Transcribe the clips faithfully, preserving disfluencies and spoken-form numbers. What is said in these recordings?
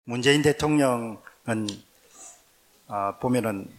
문재인 대통령은 어, 보면은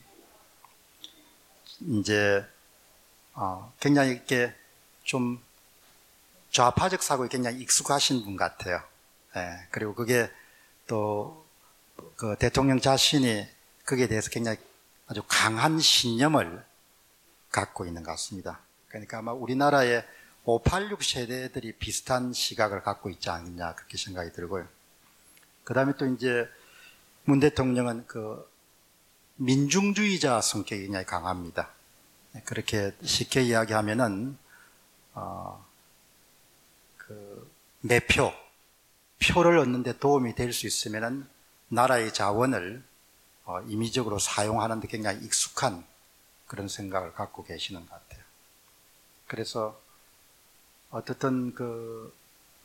이제 어, 굉장히 이렇게 좀 좌파적 사고에 굉장히 익숙하신 분 같아요. 예, 그리고 그게 또 그 대통령 자신이 거기에 대해서 굉장히 아주 강한 신념을 갖고 있는 것 같습니다. 그러니까 아마 우리나라의 오팔육 세대들이 비슷한 시각을 갖고 있지 않느냐 그렇게 생각이 들고요. 그 다음에 또 이제 문 대통령은 그 민중주의자 성격이 굉장히 강합니다. 그렇게 쉽게 이야기하면은 어, 그 매표, 표를 얻는 데 도움이 될 수 있으면은 나라의 자원을 어, 임의적으로 사용하는 데 굉장히 익숙한 그런 생각을 갖고 계시는 것 같아요. 그래서 어떻든 그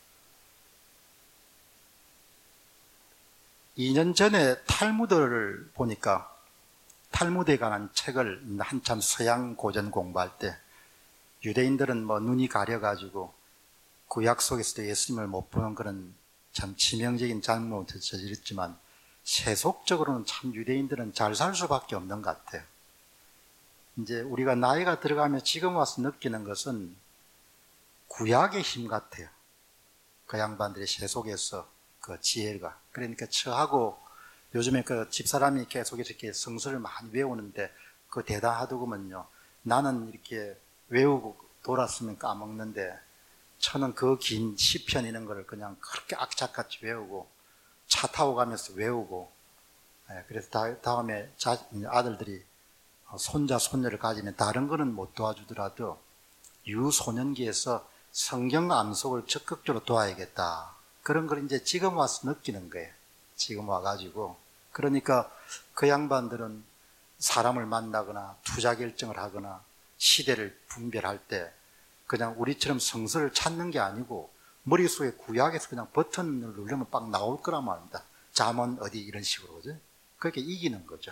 이 년 전에 탈무드를 보니까 탈무드에 관한 책을 한참 서양 고전 공부할 때 유대인들은 뭐 눈이 가려가지고 구약 속에서도 예수님을 못 보는 그런 참 치명적인 잘못을 저질렀지만 세속적으로는 참 유대인들은 잘 살 수밖에 없는 것 같아요. 이제 우리가 나이가 들어가면 지금 와서 느끼는 것은 구약의 힘 같아요. 그 양반들의 세속에서 그 지혜가. 그러니까 저하고 요즘에 그 집사람이 계속 이렇게 성서를 많이 외우는데 그 대단하더구먼요. 나는 이렇게 외우고 돌았으면 까먹는데 저는 그 긴 시편 이런 거를 그냥 그렇게 악착같이 외우고 차 타고 가면서 외우고, 그래서 다, 다음에 자, 아들들이 손자 손녀를 가지면 다른 거는 못 도와주더라도 유소년기에서 성경 암송을 적극적으로 도와야겠다. 그런 걸 이제 지금 와서 느끼는 거예요. 지금 와가지고. 그러니까 그 양반들은 사람을 만나거나 투자 결정을 하거나 시대를 분별할 때 그냥 우리처럼 성서를 찾는 게 아니고 머릿속에 구약에서 그냥 버튼을 누르면 빡 나올 거란 말입니다. 잠언 어디 이런 식으로, 그죠? 그렇게 이기는 거죠.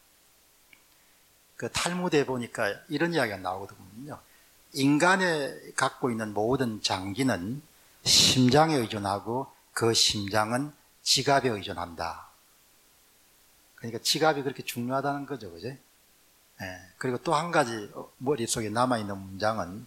그 탈무드에 보니까 이런 이야기가 나오거든요. 인간이 갖고 있는 모든 장기는 심장에 의존하고 그 심장은 지갑에 의존한다. 그러니까 지갑이 그렇게 중요하다는 거죠, 그죠? 예. 그리고 또 한 가지 머릿속에 남아있는 문장은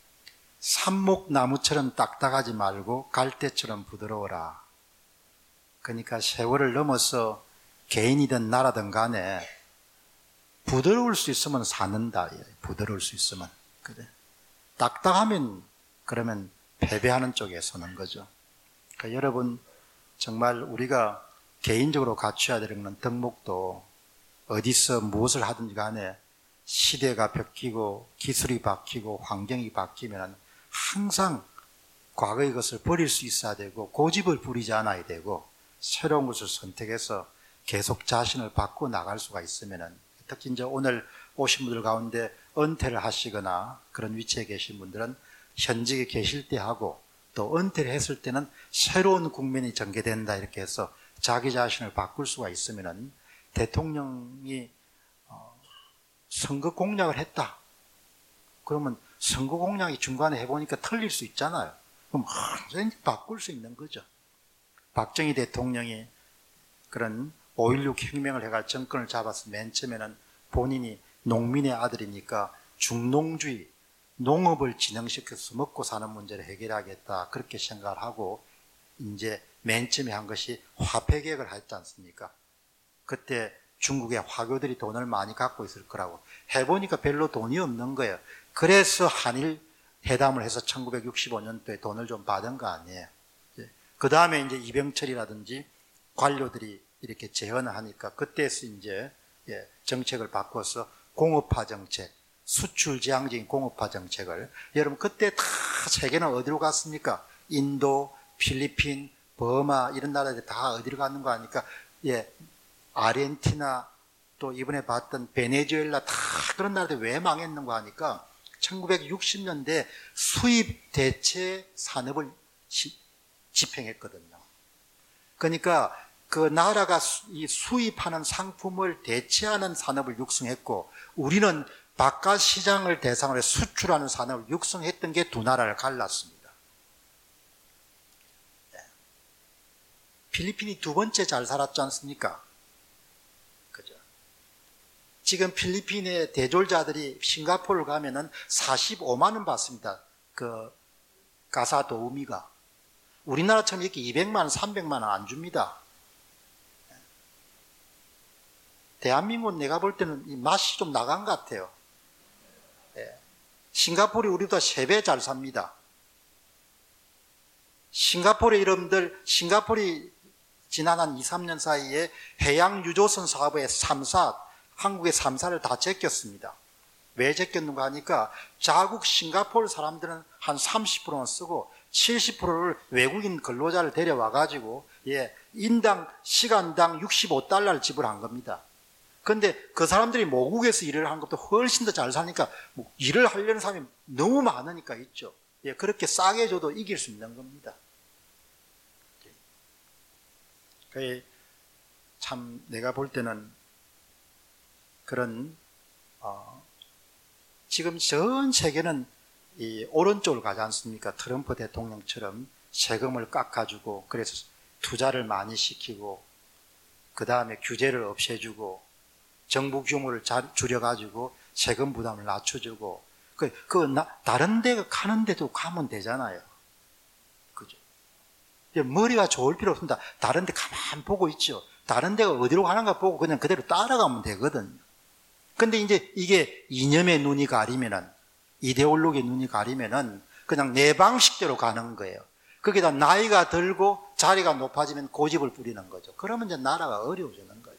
삽목나무처럼 딱딱하지 말고 갈대처럼 부드러워라. 그러니까 세월을 넘어서 개인이든 나라든 간에 부드러울 수 있으면 사는다. 부드러울 수 있으면. 그래. 딱딱하면 그러면 패배하는 쪽에 서는 거죠. 그러니까 여러분 정말 우리가 개인적으로 갖춰야 되는 덕목도 어디서 무엇을 하든지 간에 시대가 바뀌고 기술이 바뀌고 환경이 바뀌면 항상 과거의 것을 버릴 수 있어야 되고 고집을 부리지 않아야 되고 새로운 것을 선택해서 계속 자신을 바꾸어 나갈 수가 있으면, 특히 이제 오늘 오신 분들 가운데 은퇴를 하시거나 그런 위치에 계신 분들은 현직에 계실 때 하고 또 은퇴를 했을 때는 새로운 국면이 전개된다 이렇게 해서 자기 자신을 바꿀 수가 있으면 대통령이 선거 공약을 했다. 그러면 선거 공약이 중간에 해보니까 틀릴 수 있잖아요. 그럼 언제든지 바꿀 수 있는 거죠. 박정희 대통령이 그런 오일육 혁명을 해가 정권을 잡아서 맨 처음에는 본인이 농민의 아들이니까 중농주의, 농업을 진흥시켜서 먹고 사는 문제를 해결하겠다 그렇게 생각을 하고 이제 맨 처음에 한 것이 화폐개혁을 했지 않습니까? 그때 중국의 화교들이 돈을 많이 갖고 있을 거라고 해보니까 별로 돈이 없는 거예요. 그래서 한일 회담을 해서 천구백육십오 년도에 돈을 좀 받은 거 아니에요. 그 다음에 이제 이병철이라든지 관료들이 이렇게 재헌을 하니까 그때서 이제 정책을 바꿔서 공업화 정책, 수출 지향적인 공업화 정책을, 여러분 그때 다 세계는 어디로 갔습니까? 인도, 필리핀, 버마 이런 나라들 다 어디로 가는 거 아니까, 예, 아르헨티나 또 이번에 봤던 베네수엘라 다 그런 나라들 왜 망했는가 하니까 천구백육십 년대 수입 대체 산업을 시, 집행했거든요. 그러니까 그 나라가 이 수입하는 상품을 대체하는 산업을 육성했고 우리는 바깥 시장을 대상으로 수출하는 산업을 육성했던 게 두 나라를 갈랐습니다. 필리핀이 두 번째 잘 살았지 않습니까? 그죠? 지금 필리핀의 대졸자들이 싱가포르를 가면은 사십오만 원 받습니다. 그 가사 도우미가. 우리나라처럼 이렇게 이백만 원, 삼백만 원 안 줍니다. 대한민국은 내가 볼 때는 이 맛이 좀 나간 것 같아요. 예. 싱가포르이 우리보다 세 배 잘 삽니다. 싱가포르 여러분들, 싱가포르이 지난 한 이, 삼 년 사이에 해양 유조선 사업의 삼 사, 한국의 삼 사를 다 제꼈습니다. 왜 제꼈는가 하니까 자국 싱가포르 사람들은 한 삼십 퍼센트는 쓰고 칠십 퍼센트를 외국인 근로자를 데려와 가지고 예, 인당 시간당 육십오 달러를 지불한 겁니다. 그런데 그 사람들이 모국에서 일을 하는 것도 훨씬 더 잘 사니까 뭐 일을 하려는 사람이 너무 많으니까 있죠. 예, 그렇게 싸게 줘도 이길 수 있는 겁니다. 예. 참 내가 볼 때는 그런 어, 지금 전 세계는 이 오른쪽을 가지 않습니까? 트럼프 대통령처럼 세금을 깎아주고 그래서 투자를 많이 시키고 그 다음에 규제를 없애주고 정부 규모를 줄여가지고 세금 부담을 낮춰주고 그, 그 나, 다른 데 가는 데도 가면 되잖아요. 그죠? 머리가 좋을 필요 없습니다. 다른 데 가만 보고 있죠. 다른 데가 어디로 가는가 보고 그냥 그대로 따라가면 되거든요. 근데 이제 이게 이념의 눈이 가리면은, 이데올로기의 눈이 가리면은 그냥 내 방식대로 가는 거예요. 거기다 나이가 들고 자리가 높아지면 고집을 부리는 거죠. 그러면 이제 나라가 어려워지는 거죠.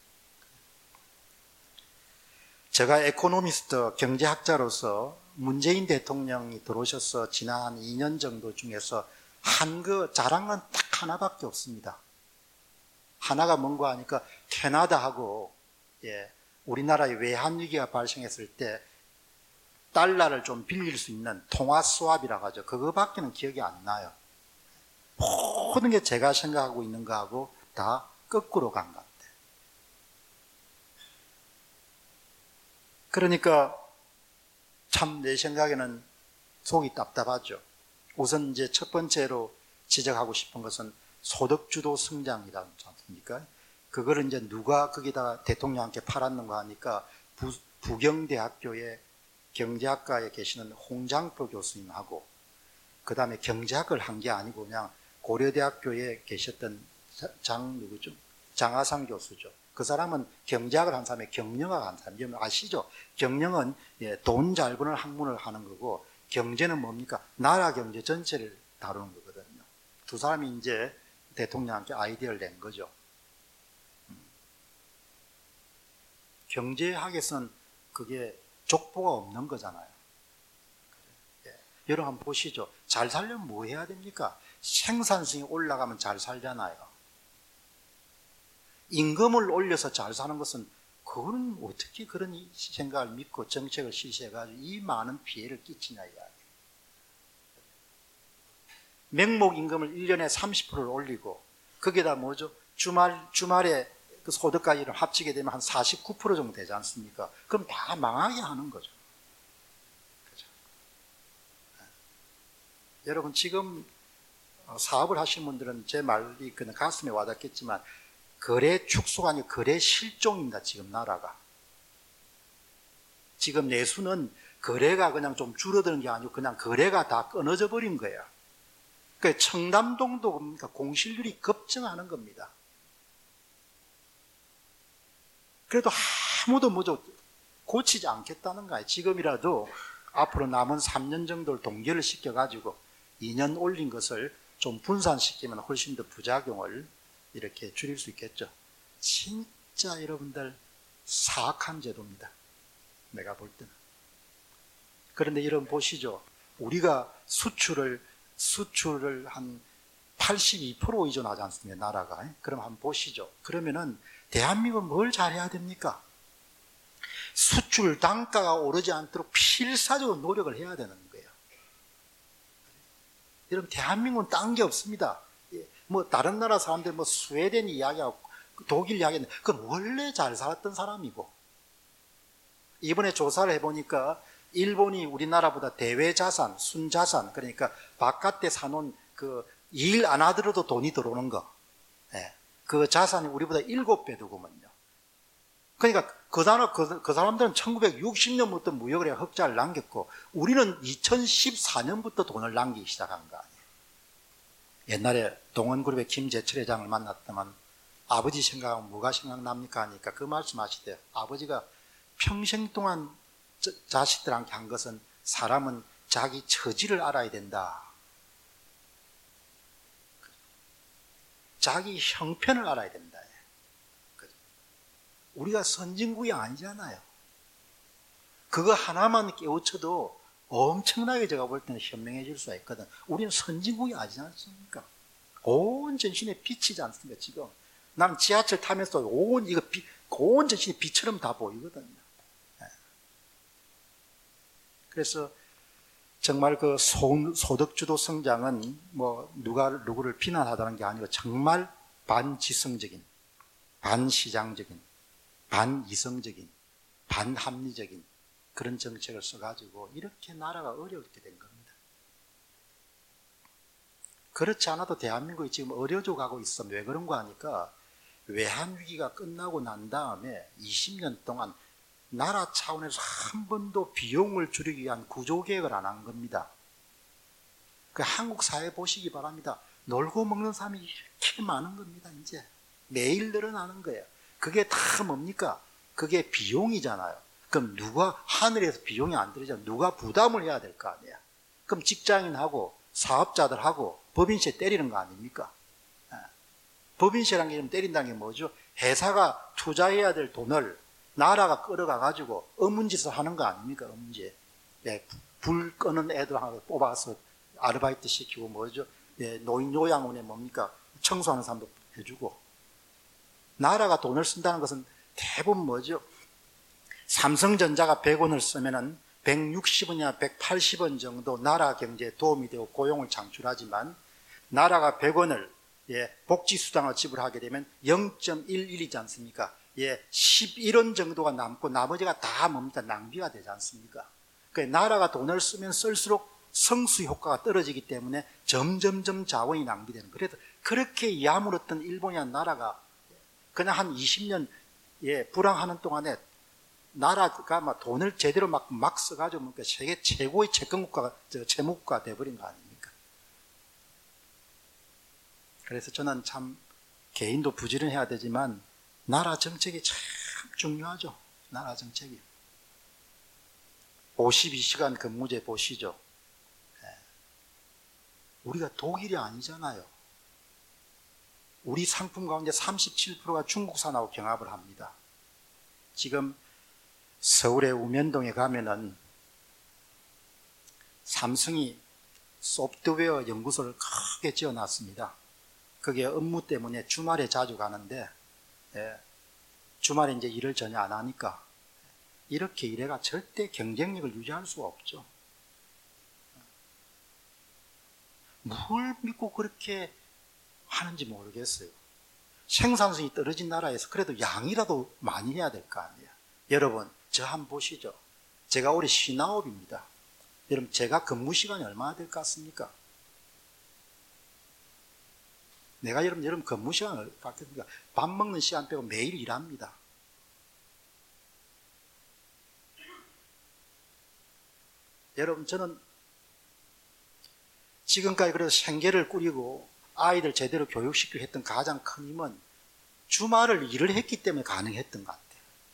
제가 에코노미스트 경제학자로서 문재인 대통령이 들어오셔서 지난 한 이 년 정도 중에서 한 그 자랑은 딱 하나밖에 없습니다. 하나가 뭔가 하니까 캐나다하고 예, 우리나라의 외환위기가 발생했을 때 달러를 좀 빌릴 수 있는 통화 스왑이라고 하죠. 그거밖에는 기억이 안 나요. 모든 게 제가 생각하고 있는 거하고 다 거꾸로 간 것 같아요. 그러니까 참 내 생각에는 속이 답답하죠. 우선 이제 첫 번째로 지적하고 싶은 것은 소득주도 성장이라지 않습니까? 그거를 이제 누가 거기다가 대통령한테 팔았는가 하니까 부, 부경대학교의 경제학과에 계시는 홍장표 교수님하고 그 다음에 경제학을 한 게 아니고 그냥 고려대학교에 계셨던 장 누구죠? 장하상 교수죠. 그 사람은 경제학을 한 사람이 경영학 한 사람. 여러분 아시죠? 경영은 예, 돈 잘 버는 학문을 하는 거고 경제는 뭡니까? 나라 경제 전체를 다루는 거거든요. 두 사람이 이제 대통령한테 아이디어를 낸 거죠. 음. 경제학에서는 그게 족보가 없는 거잖아요. 예. 여러분 한번 보시죠. 잘 살려면 뭐 해야 됩니까? 생산성이 올라가면 잘 살잖아요. 임금을 올려서 잘 사는 것은 그거는 어떻게 그런 생각을 믿고 정책을 실시해가지고 이 많은 피해를 끼치냐 이야기. 명목 임금을 일 년에 삼십 퍼센트를 올리고 거기다 뭐죠? 주말, 주말에 그 소득까지를 합치게 되면 한 사십구 퍼센트 정도 되지 않습니까? 그럼 다 망하게 하는 거죠. 그죠? 네. 여러분 지금 사업을 하시는 분들은 제 말이 그냥 가슴에 와닿겠지만 거래 축소가 아니고 거래 실종입니다. 지금 나라가. 지금 내수는 거래가 그냥 좀 줄어드는 게 아니고 그냥 거래가 다 끊어져 버린 거예요. 그러니까 청담동도 뭡니까? 공실률이 급증하는 겁니다. 그래도 아무도 뭐죠 고치지 않겠다는 거예요. 지금이라도 앞으로 남은 삼 년 정도를 동결을 시켜가지고 이 년 올린 것을 좀 분산시키면 훨씬 더 부작용을 이렇게 줄일 수 있겠죠. 진짜 여러분들 사악한 제도입니다. 내가 볼 때는. 그런데 여러분 보시죠. 우리가 수출을 수출을 한 팔십이 퍼센트 의존하지 않습니까? 나라가. 그럼 한번 보시죠. 그러면은 대한민국은 뭘 잘해야 됩니까? 수출 단가가 오르지 않도록 필사적으로 노력을 해야 되는 거예요. 여러분 대한민국은 딴 게 없습니다. 뭐 다른 나라 사람들 뭐 스웨덴 이야기하고 독일 이야기는 그건 원래 잘 살았던 사람이고 이번에 조사를 해보니까 일본이 우리나라보다 대외자산, 순자산 그러니까 바깥에 사놓은 그 일 안 하더라도 돈이 들어오는 거 그 자산이 우리보다 일곱 배 되고만요. 그러니까 그, 나라, 그, 그 사람들은 천구백육십 년부터 무역을 해 흑자를 남겼고 우리는 이천십사 년부터 돈을 남기기 시작한 거 아니에요. 옛날에 동원그룹의 김재철 회장을 만났더만 아버지 생각하면 뭐가 생각납니까 하니까 그 말씀하시대요. 아버지가 평생 동안 저, 자식들한테 한 것은 사람은 자기 처지를 알아야 된다. 자기 형편을 알아야 된다. 우리가 선진국이 아니잖아요. 그거 하나만 깨우쳐도 엄청나게 제가 볼 때는 현명해질 수가 있거든. 우리는 선진국이 아니지 않습니까? 온 전신에 빛이지 않습니까, 지금? 난 지하철 타면서 온, 이거 빛, 온 전신이 빛처럼 다 보이거든요. 그래서 정말 그 소, 소득주도 성장은 뭐 누가 누구를 비난하다는 게 아니고 정말 반지성적인, 반시장적인, 반이성적인, 반합리적인 그런 정책을 써가지고 이렇게 나라가 어렵게 된 겁니다. 그렇지 않아도 대한민국이 지금 어려져 가고 있어. 왜 그런 거 하니까 외환위기가 끝나고 난 다음에 이십 년 동안 나라 차원에서 한 번도 비용을 줄이기 위한 구조개혁을 안 한 겁니다. 그 한국 사회 보시기 바랍니다. 놀고 먹는 사람이 이렇게 많은 겁니다. 이제 매일 늘어나는 거예요. 그게 다 뭡니까? 그게 비용이잖아요. 그럼 누가 하늘에서 비용이 안 들어오잖아요. 누가 부담을 해야 될 거 아니야. 그럼 직장인하고 사업자들하고 법인세 때리는 거 아닙니까? 예. 법인세라는 게 좀 때린다는 게 뭐죠? 회사가 투자해야 될 돈을 나라가 끌어가가지고 어문짓을 하는 거 아닙니까? 어문짓. 예, 불 끄는 애들 하나 뽑아서 아르바이트 시키고 뭐죠? 예, 노인 요양원에 뭡니까? 청소하는 사람도 해주고. 나라가 돈을 쓴다는 것은 대부분 뭐죠? 삼성전자가 백 원을 쓰면은 백육십 원이나 백팔십 원 정도 나라 경제에 도움이 되고 고용을 창출하지만 나라가 백 원을 예, 복지수당을 지불하게 되면 영 점 일일이지 않습니까? 예, 십일 원 정도가 남고 나머지가 다 뭡니까? 낭비가 되지 않습니까? 그러니까 나라가 돈을 쓰면 쓸수록 성수 효과가 떨어지기 때문에 점점점 자원이 낭비되는. 그래서 그렇게 야물었던 일본이라는 나라가 그냥 한 이십 년 예, 불황하는 동안에 나라가 막 돈을 제대로 막, 막 써가지고 뭐 세계 최고의 채권국가가, 채무국가가 돼버린 거 아닙니까? 그래서 저는 참 개인도 부지런해야 되지만 나라 정책이 참 중요하죠. 나라 정책이. 오십이 시간 근무제 보시죠. 우리가 독일이 아니잖아요. 우리 상품 가운데 삼십칠 퍼센트가 중국산하고 경합을 합니다. 지금 서울의 우면동에 가면은 삼성이 소프트웨어 연구소를 크게 지어놨습니다. 그게 업무 때문에 주말에 자주 가는데 예, 주말에 이제 일을 전혀 안 하니까 이렇게 일해가 절대 경쟁력을 유지할 수가 없죠. 뭘 믿고 그렇게 하는지 모르겠어요. 생산성이 떨어진 나라에서 그래도 양이라도 많이 해야 될 거 아니에요. 여러분, 저 한번 보시죠. 제가 올해 신아홉입니다. 여러분, 제가 근무 시간이 얼마나 될 것 같습니까? 내가 여러분, 여러분 근무 시간을 갖겠습니까? 밥 먹는 시간 빼고 매일 일합니다. 여러분, 저는 지금까지 그래도 생계를 꾸리고 아이들 제대로 교육시키고 했던 가장 큰 힘은 주말을 일을 했기 때문에 가능했던 것 같아요.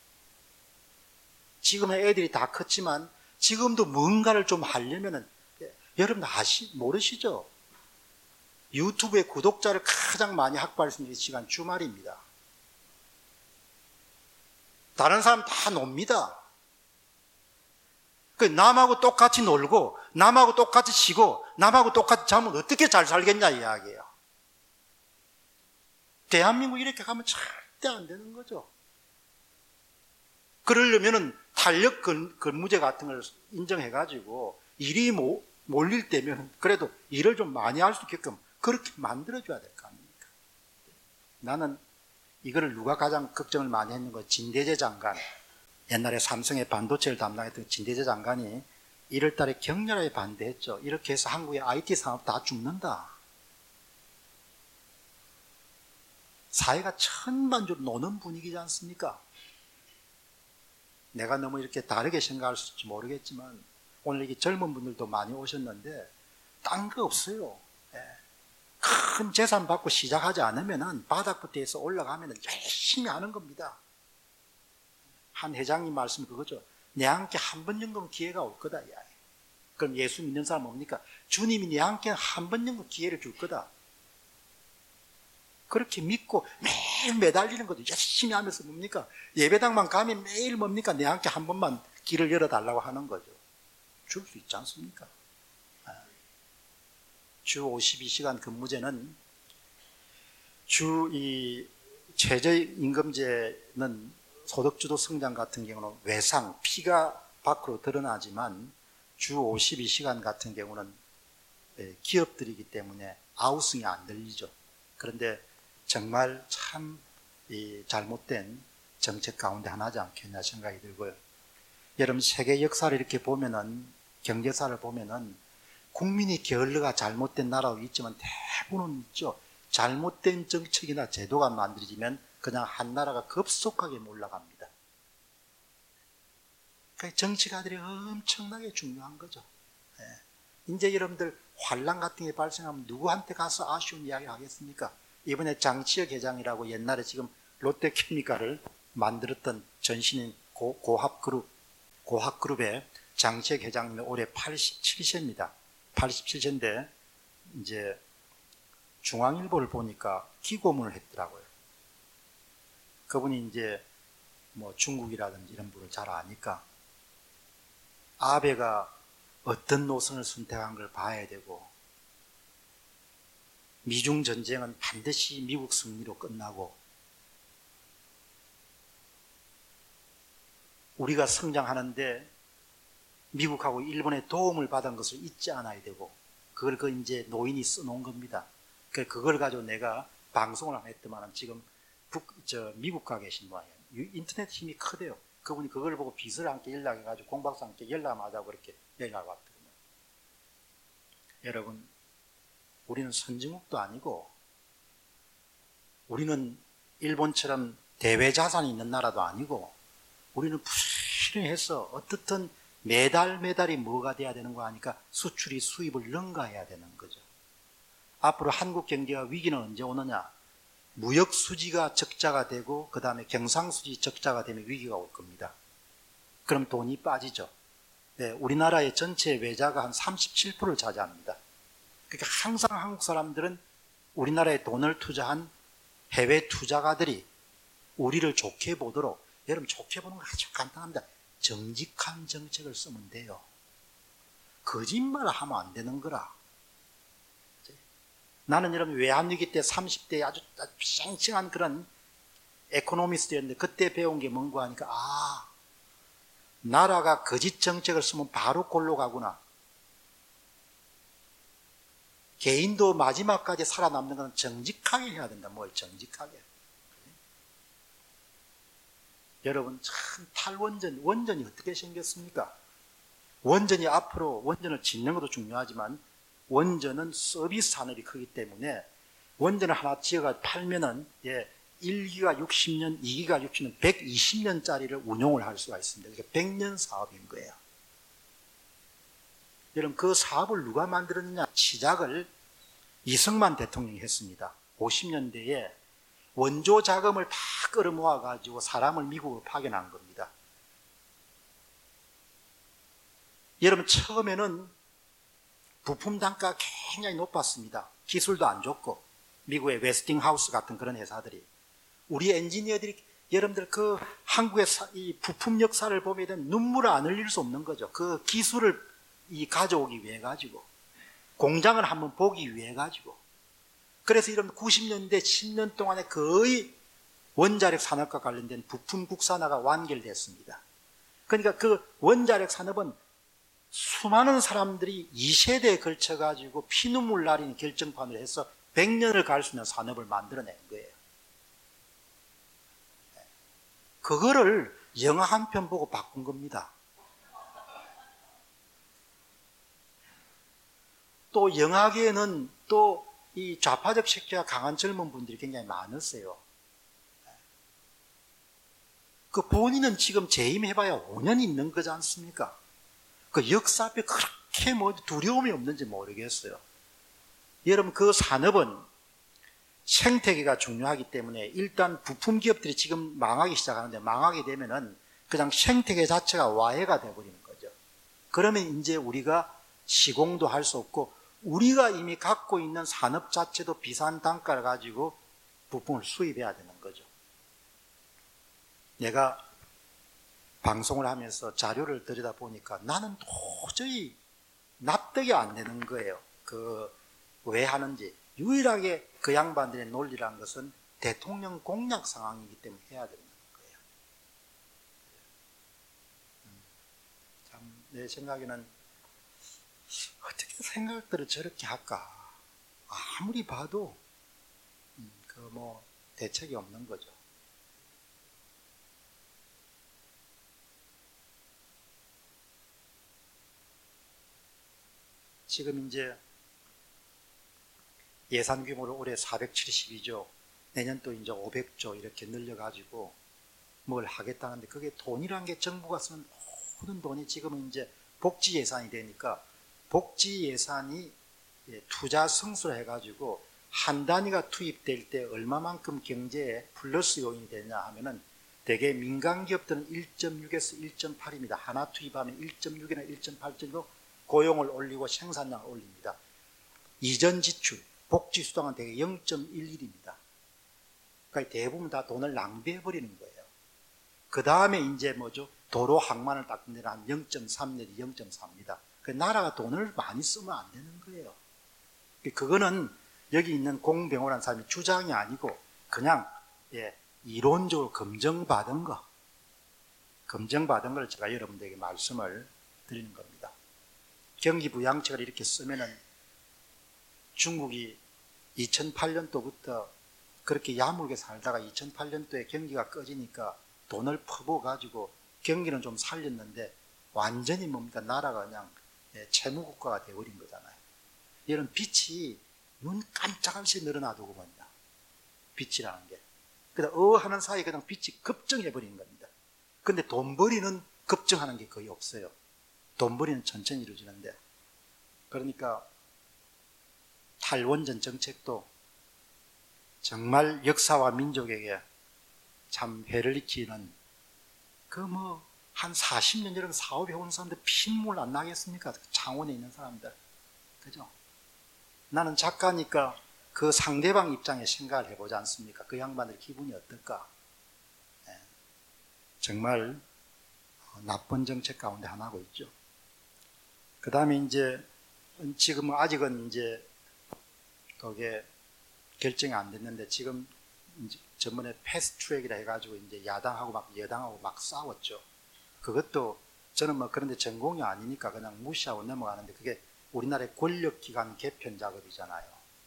지금은 애들이 다 컸지만 지금도 뭔가를 좀 하려면은 여러분 아시, 모르시죠? 유튜브의 구독자를 가장 많이 확보할 수 있는 시간 주말입니다. 다른 사람 다 놉니다. 그 남하고 똑같이 놀고 남하고 똑같이 쉬고 남하고 똑같이 자면 어떻게 잘 살겠냐 이야기예요. 대한민국 이렇게 가면 절대 안 되는 거죠. 그러려면은 탄력 근무제 같은 걸 인정해가지고 일이 모, 몰릴 때면 그래도 일을 좀 많이 할 수 있게끔 그렇게 만들어줘야 될 거 아닙니까? 나는 이거를 누가 가장 걱정을 많이 했는 거 진대재 장관. 옛날에 삼성의 반도체를 담당했던 진대재 장관이 일월 달에 격렬하게 반대했죠. 이렇게 해서 한국의 아이티 산업 다 죽는다. 사회가 천만주로 노는 분위기지 않습니까? 내가 너무 이렇게 다르게 생각할 수 있을지 모르겠지만 오늘 이렇게 젊은 분들도 많이 오셨는데 딴 거 없어요. 예. 큰 재산 받고 시작하지 않으면 바닥부터 해서 올라가면 열심히 하는 겁니다. 한 회장님 말씀 그거죠. 내 함께 한 번 정도는 기회가 올 거다. 야. 그럼 예수 믿는 사람 뭡니까? 주님이 내 함께 한 번 정도 기회를 줄 거다. 그렇게 믿고 매일 매달리는 거죠. 열심히 하면서 뭡니까? 예배당만 가면 매일 뭡니까? 내 함께 한 번만 길을 열어달라고 하는 거죠. 줄 수 있지 않습니까? 주 오십이 시간 근무제는 주 이 최저임금제는 소득주도 성장 같은 경우는 외상, 피가 밖으로 드러나지만 주 오십이 시간 같은 경우는 기업들이기 때문에 아우성이 안 들리죠. 그런데 정말 참 이 잘못된 정책 가운데 하나지 않겠냐 생각이 들고요. 여러분 세계 역사를 이렇게 보면은 경제사를 보면은 국민이 게을러가 잘못된 나라도 있지만 대부분은 있죠. 잘못된 정책이나 제도가 만들어지면 그냥 한 나라가 급속하게 올라갑니다. 그러니까 정치가들이 엄청나게 중요한 거죠. 예. 이제 여러분들 환란 같은 게 발생하면 누구한테 가서 아쉬운 이야기 하겠습니까? 이번에 장치혁 회장이라고 옛날에 지금 롯데케미칼을 만들었던 전신인 고, 고합그룹, 고합그룹의 장치혁 회장님이 올해 팔십칠 세입니다. 팔십칠 세인데 이제 중앙일보를 보니까 기고문을 했더라고요. 그분이 이제 뭐 중국이라든지 이런 분을 잘 아니까 아베가 어떤 노선을 선택한 걸 봐야 되고 미중 전쟁은 반드시 미국 승리로 끝나고 우리가 성장하는데 미국하고 일본의 도움을 받은 것을 잊지 않아야 되고 그걸 그 이제 노인이 써놓은 겁니다. 그걸 가지고 내가 방송을 했더만 지금 북, 저 미국 가 계신 모양이에요. 인터넷 힘이 크대요. 그분이 그걸 보고 비서를 함께 연락해가지고 공박사 함께 연락하자고 그렇게 연락을 왔거든요. 여러분, 우리는 선진국도 아니고 우리는 일본처럼 대외 자산이 있는 나라도 아니고 우리는 부지런히 해서 어떻든 매달 매달이 뭐가 돼야 되는 거 하니까 수출이 수입을 능가해야 되는 거죠. 앞으로 한국 경제가 위기는 언제 오느냐? 무역 수지가 적자가 되고 그 다음에 경상 수지 적자가 되면 위기가 올 겁니다. 그럼 돈이 빠지죠. 네, 우리나라의 전체 외자가 한 삼십칠 퍼센트를 차지합니다. 그러니까 항상 한국 사람들은 우리나라에 돈을 투자한 해외 투자가들이 우리를 좋게 보도록, 여러분 좋게 보는 건 아주 간단합니다. 정직한 정책을 쓰면 돼요. 거짓말을 하면 안 되는 거라. 나는 여러분 외환위기 때 삼십 대에 아주 쌩쌩한 그런 에코노미스트였는데 그때 배운 게 뭔가 하니까 아, 나라가 거짓 정책을 쓰면 바로 골로 가구나. 개인도 마지막까지 살아남는 건 정직하게 해야 된다. 뭘 정직하게. 여러분 참 탈원전, 원전이 어떻게 생겼습니까? 원전이 앞으로 원전을 짓는 것도 중요하지만 원전은 서비스 산업이 크기 때문에 원전을 하나 지어가 팔면은 예, 일 기가 육십 년, 이 기가 육십 년, 백이십 년짜리를 운용을 할 수가 있습니다. 그러니까 백 년 사업인 거예요. 여러분 그 사업을 누가 만들었느냐? 시작을 이승만 대통령이 했습니다. 오십 년대에 원조 자금을 다 끌어모아 가지고 사람을 미국으로 파견한 겁니다. 여러분 처음에는 부품 단가가 굉장히 높았습니다. 기술도 안 좋고 미국의 웨스팅하우스 같은 그런 회사들이 우리 엔지니어들이 여러분들 그 한국의 이 부품 역사를 보면 눈물을 안 흘릴 수 없는 거죠. 그 기술을 이 가져오기 위해 가지고 공장을 한번 보기 위해 가지고 그래서 이런 구십 년대 십 년 동안에 거의 원자력 산업과 관련된 부품 국산화가 완결됐습니다. 그러니까 그 원자력 산업은 수많은 사람들이 이 세대에 걸쳐 가지고 피눈물 나린 결정판을 해서 백 년을 갈 수 있는 산업을 만들어낸 거예요. 그거를 영화 한 편 보고 바꾼 겁니다. 또 영화계에는 또 이 좌파적 색채가 강한 젊은 분들이 굉장히 많았어요. 그 본인은 지금 재임해봐야 오 년 있는 거지 않습니까? 그 역사 앞에 그렇게 뭐 두려움이 없는지 모르겠어요. 여러분, 그 산업은 생태계가 중요하기 때문에 일단 부품 기업들이 지금 망하기 시작하는데, 망하게 되면은 그냥 생태계 자체가 와해가 돼버리는 거죠. 그러면 이제 우리가 시공도 할 수 없고, 우리가 이미 갖고 있는 산업 자체도 비싼 단가를 가지고 부품을 수입해야 되는 거죠. 내가 방송을 하면서 자료를 들여다 보니까 나는 도저히 납득이 안 되는 거예요. 그 왜 하는지. 유일하게 그 양반들의 논리라는 것은 대통령 공약 상황이기 때문에 해야 되는 거예요. 참, 내 생각에는 어떻게 생각들을 저렇게 할까? 아무리 봐도 그 뭐 대책이 없는 거죠. 지금 이제 예산 규모를 올해 사백칠십이조, 내년 또 이제 오백조 이렇게 늘려가지고 뭘 하겠다는데, 그게 돈이란 게 정부가 쓰는 모든 돈이 지금은 이제 복지 예산이 되니까, 복지 예산이 투자 승수를 해가지고 한 단위가 투입될 때 얼마만큼 경제에 플러스 요인이 되냐 하면은 대개 민간 기업들은 일 점 육에서 일 점 팔입니다. 하나 투입하면 일 점 육이나 일 점 팔 정도 고용을 올리고 생산량을 올립니다. 이전 지출, 복지 수당은 대개 영 점 일일입니다. 그러니까 대부분 다 돈을 낭비해버리는 거예요. 그 다음에 이제 뭐죠? 도로 항만을 닦는 데는 한 영 점 삼 내지 영 점 사입니다. 그 나라가 돈을 많이 쓰면 안 되는 거예요. 그거는 여기 있는 공병호라는 사람이 주장이 아니고 그냥 예, 이론적으로 검증받은 거, 검증받은 걸 제가 여러분들에게 말씀을 드리는 겁니다. 경기 부양책을 이렇게 쓰면은 중국이 이천팔 년도부터 그렇게 야물게 살다가 이천팔 년도에 경기가 꺼지니까 돈을 퍼부어가지고 경기는 좀 살렸는데 완전히 뭡니까? 나라가 그냥 채무국가가 되어버린 거잖아요. 이런 빚이 눈 깜짝할 새 늘어나두고 뭐냐. 빚이라는 게. 그러다 어 하는 사이에 그냥 빚이 급증해버리는 겁니다. 근데 돈벌이는 급증하는 게 거의 없어요. 돈벌이는 천천히 이루어지는데. 그러니까 탈원전 정책도 정말 역사와 민족에게 참 해를 끼치는, 그 뭐 한 사십 년 전에 사업해온 사람들 핏물 안 나겠습니까? 창원에 있는 사람들. 그죠? 나는 작가니까 그 상대방 입장에 생각을 해보지 않습니까? 그 양반들 기분이 어떨까? 네. 정말 나쁜 정책 가운데 하나고 있죠. 그 다음에 이제 지금 아직은 이제 그게 결정이 안 됐는데, 지금 이제 저번에 패스트트랙이라 해가지고 이제 야당하고 막 여당하고 막 싸웠죠. 그것도 저는 뭐 그런데 전공이 아니니까 그냥 무시하고 넘어가는데, 그게 우리나라의 권력기관 개편 작업이잖아요.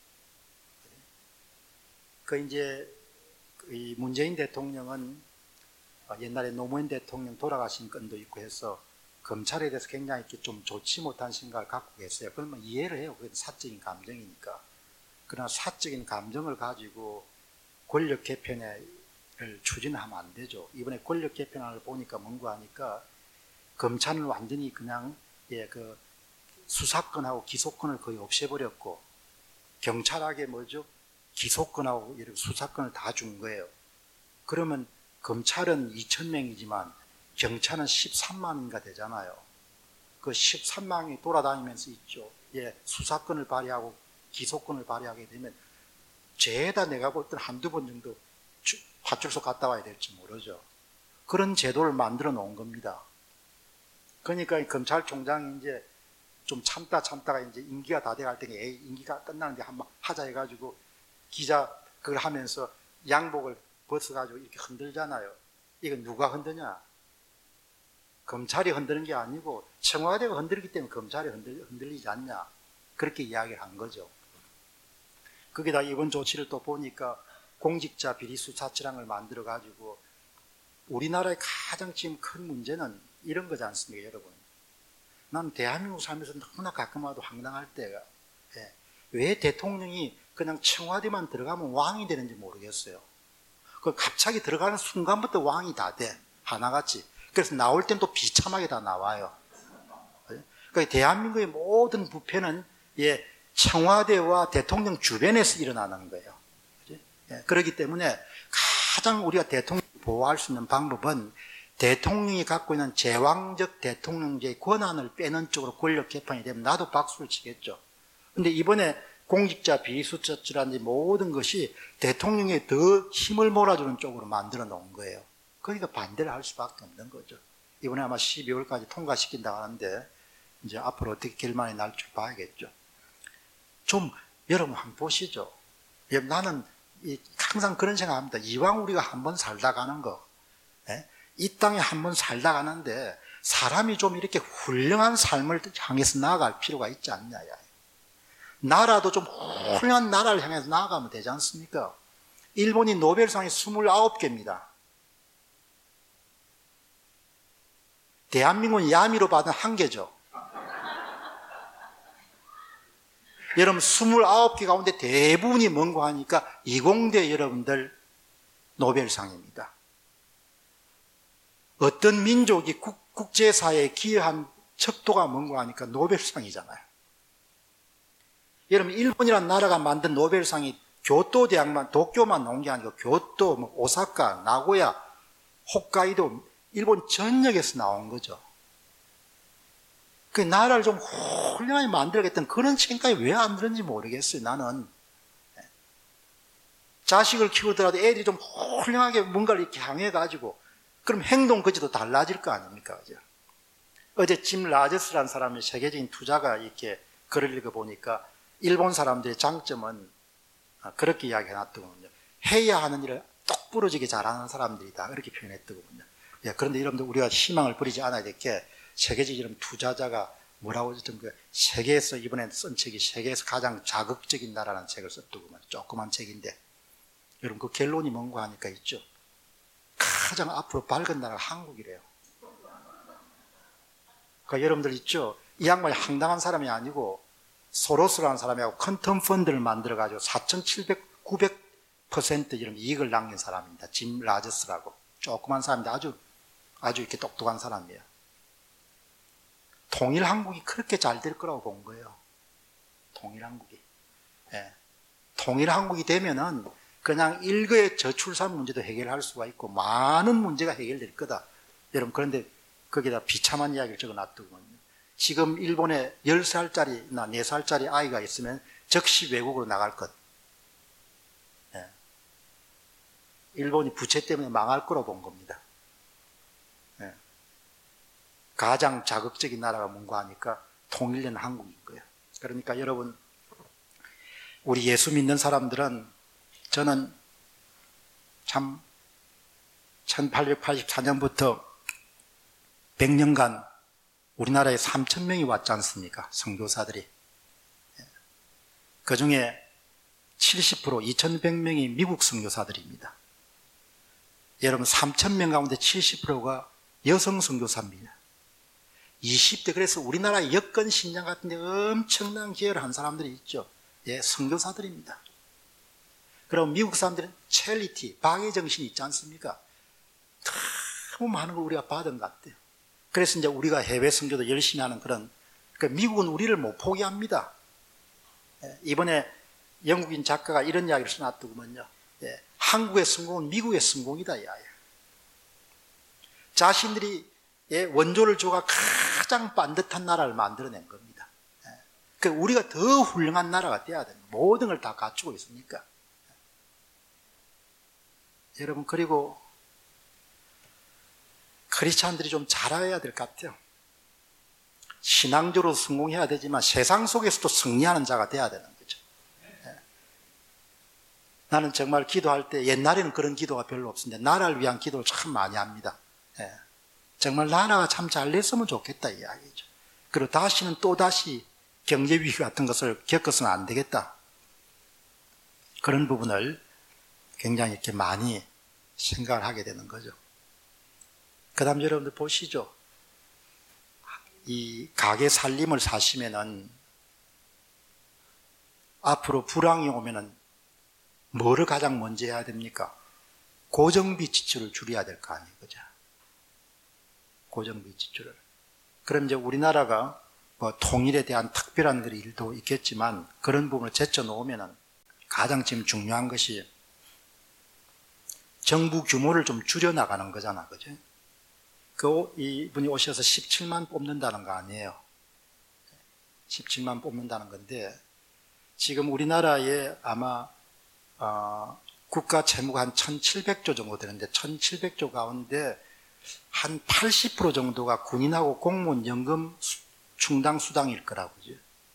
그 이제 이 문재인 대통령은 옛날에 노무현 대통령 돌아가신 건도 있고 해서 검찰에 대해서 굉장히 좀 좋지 못한 생각을 갖고 계세요. 그러면 이해를 해요. 그건 사적인 감정이니까. 그러나 사적인 감정을 가지고 권력 개편을 추진하면 안 되죠. 이번에 권력 개편안을 보니까 뭔가 하니까 검찰은 완전히 그냥 예, 그 수사권하고 기소권을 거의 없애버렸고, 경찰에게 뭐죠? 기소권하고 이렇게 수사권을 다 준 거예요. 그러면 검찰은 이천 명이지만 경찰은 십삼만인가 되잖아요. 그 십삼만이 돌아다니면서 있죠. 예, 수사권을 발휘하고 기소권을 발휘하게 되면 죄다 내가 볼 때는 한두 번 정도 파출소 갔다 와야 될지 모르죠. 그런 제도를 만들어 놓은 겁니다. 그러니까 검찰총장이 이제 좀 참다 참다가 이제 임기가 다 돼갈 때에 에이, 임기가 끝나는데 한번 하자 해가지고 기자 그걸 하면서 양복을 벗어가지고 이렇게 흔들잖아요. 이건 누가 흔드냐? 검찰이 흔드는 게 아니고 청와대가 흔들기 때문에 검찰이 흔들, 흔들리지 않냐? 그렇게 이야기를 한 거죠. 거기다 이번 조치를 또 보니까 공직자 비리 수사처장을 만들어 가지고, 우리나라의 가장 지금 큰 문제는 이런 거지 않습니까, 여러분? 난 대한민국 살면서 너무나 가끔 와도 황당할 때가, 예, 왜 대통령이 그냥 청와대만 들어가면 왕이 되는지 모르겠어요. 그 갑자기 들어가는 순간부터 왕이 다 돼. 하나같이. 그래서 나올 땐 또 비참하게 다 나와요. 그러니까 대한민국의 모든 부패는 예, 청와대와 대통령 주변에서 일어나는 거예요. 예, 그렇기 때문에 가장 우리가 대통령을 보호할 수 있는 방법은 대통령이 갖고 있는 제왕적 대통령제의 권한을 빼는 쪽으로 권력 개판이 되면 나도 박수를 치겠죠. 근데 이번에 공직자 비리수처라든지 모든 것이 대통령에 더 힘을 몰아주는 쪽으로 만들어 놓은 거예요. 그러니까 반대를 할 수밖에 없는 거죠. 이번에 아마 십이월까지 통과시킨다고 하는데 이제 앞으로 어떻게 결말이 날 줄 봐야겠죠. 좀 여러분 한번 보시죠. 나는 항상 그런 생각합니다. 이왕 우리가 한번 살다 가는 거, 이 땅에 한번 살다 가는데 사람이 좀 이렇게 훌륭한 삶을 향해서 나아갈 필요가 있지 않냐. 나라도 좀 훌륭한 나라를 향해서 나아가면 되지 않습니까? 일본이 노벨상이 스물아홉 개입니다. 대한민국은 야미로 받은 한 개죠. 여러분 스물아홉 개 가운데 대부분이 뭔가 하니까 이공대 여러분들 노벨상입니다. 어떤 민족이 국, 국제사회에 기여한 척도가 뭔가 하니까 노벨상이잖아요. 여러분 일본이라는 나라가 만든 노벨상이 교토 대학만 도쿄만 나온 게 아니고 교토, 뭐 오사카, 나고야, 홋카이도 일본 전역에서 나온 거죠. 그 나라를 좀 훌륭하게 만들겠다는 그런 생각이 왜 안 들었는지 모르겠어요. 나는 자식을 키우더라도 애들이 좀 훌륭하게 뭔가를 이렇게 향해가지고 그럼 행동 거지도 달라질 거 아닙니까? 그죠? 어제 짐 라저스라는 사람의 세계적인 투자가 이렇게 글을 읽어보니까 일본 사람들의 장점은 그렇게 이야기해놨더군요. 해야 하는 일을 똑부러지게 잘하는 사람들이다. 그렇게 표현했더군요. 예, 그런데 여러분들 우리가 희망을 버리지 않아야 될 게 세계적인 투자자가 뭐라고 했던 그 세계에서 이번에 쓴 책이 세계에서 가장 자극적인 나라라는 책을 썼더구만. 조그만 책인데 여러분 그 결론이 뭔가 하니까 있죠. 가장 앞으로 밝은 나라가 한국이래요. 그러니까 여러분들 있죠. 이 양반이 황당한 사람이 아니고 소로스라는 사람하고 컨텀 펀드를 만들어가지고 사천칠백, 구백 퍼센트 이런 이익을 남긴 사람입니다. 짐 라저스라고. 조그만 사람인데 아주, 아주 이렇게 똑똑한 사람이에요. 통일한국이 그렇게 잘 될 거라고 본 거예요. 통일한국이. 예. 통일한국이 되면은 그냥 일거의 저출산 문제도 해결할 수가 있고 많은 문제가 해결될 거다. 여러분, 그런데 거기다 비참한 이야기를 적어 놨더군요. 지금 일본에 열 살짜리나 네 살짜리 아이가 있으면 즉시 외국으로 나갈 것. 예. 일본이 부채 때문에 망할 거로 본 겁니다. 예. 가장 자극적인 나라가 뭔가 하니까 통일된 한국인 거예요. 그러니까 여러분, 우리 예수 믿는 사람들은 저는 참 천팔백팔십사 년부터 백 년간 우리나라에 삼천 명이 왔지 않습니까? 선교사들이. 그 중에 칠십 퍼센트, 이천백 명이 미국 선교사들입니다. 여러분, 삼천 명 가운데 칠십 퍼센트가 여성 선교사입니다. 이십 대, 그래서 우리나라 여권 신장 같은 데 엄청난 기여를 한 사람들이 있죠. 예, 선교사들입니다. 그럼 미국 사람들은 첼리티, 방해정신이 있지 않습니까? 너무 많은 걸 우리가 받은 것 같아요. 그래서 이제 우리가 해외 선교도 열심히 하는 그런, 그러니까 미국은 우리를 못 포기합니다. 예, 이번에 영국인 작가가 이런 이야기를 써놨더구먼요. 예, 한국의 성공은 미국의 성공이다, 이 아예. 자신들이 예, 원조를 줘가 가장 반듯한 나라를 만들어낸 겁니다. 예, 그러니까 우리가 더 훌륭한 나라가 돼야 됩니다. 모든 걸 다 갖추고 있으니까. 여러분, 그리고 크리스찬들이 좀 잘해야 될 것 같아요. 신앙적으로 성공해야 되지만 세상 속에서도 승리하는 자가 돼야 되는 거죠. 예. 나는 정말 기도할 때 옛날에는 그런 기도가 별로 없었는데 나라를 위한 기도를 참 많이 합니다. 예. 정말 나라가 참 잘 됐으면 좋겠다 이 이야기죠. 그리고 다시는 또다시 경제 위기 같은 것을 겪어서는 안 되겠다. 그런 부분을 굉장히 이렇게 많이 생각을 하게 되는 거죠. 그 다음 여러분들 보시죠. 이 가게 살림을 사시면은 앞으로 불황이 오면은 뭐를 가장 먼저 해야 됩니까? 고정비 지출을 줄여야 될 거 아니에요. 그죠? 고정비 지출을. 그럼 이제 우리나라가 뭐 통일에 대한 특별한 일도 있겠지만 그런 부분을 제쳐놓으면은 가장 지금 중요한 것이 정부 규모를 좀 줄여나가는 거잖아, 그죠? 그, 이분이 오셔서 십칠만 뽑는다는 거 아니에요. 십칠만 뽑는다는 건데, 지금 우리나라에 아마, 어, 국가 채무가 한 천칠백 조 정도 되는데, 천칠백 조 가운데 한 팔십 퍼센트 정도가 군인하고 공무원 연금 충당 수당일 거라고, 그죠?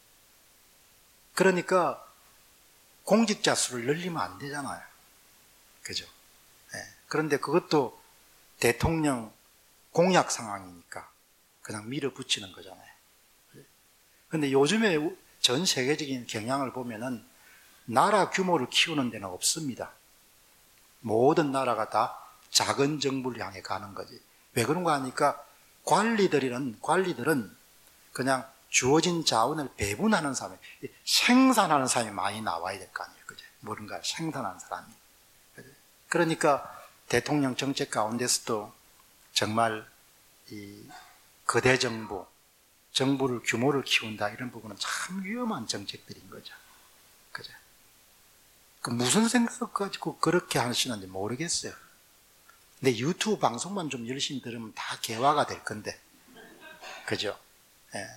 그러니까, 공직자 수를 늘리면 안 되잖아요. 그죠? 네. 그런데 그것도 대통령 공약 상황이니까 그냥 밀어붙이는 거잖아요. 그런데 요즘에 전 세계적인 경향을 보면은 나라 규모를 키우는 데는 없습니다. 모든 나라가 다 작은 정부를 향해 가는 거지. 왜 그런가 하니까 관리들은, 관리들은 그냥 주어진 자원을 배분하는 사람이, 생산하는 사람이 많이 나와야 될 거 아니에요. 그죠? 뭔가 생산하는 사람이. 그러니까 대통령 정책 가운데서도 정말 이 거대 정부, 정부를 규모를 키운다 이런 부분은 참 위험한 정책들인 거죠. 그죠? 그 무슨 생각을 가지고 그렇게 하시는지 모르겠어요. 근데 유튜브 방송만 좀 열심히 들으면 다 개화가 될 건데. 그죠? 예.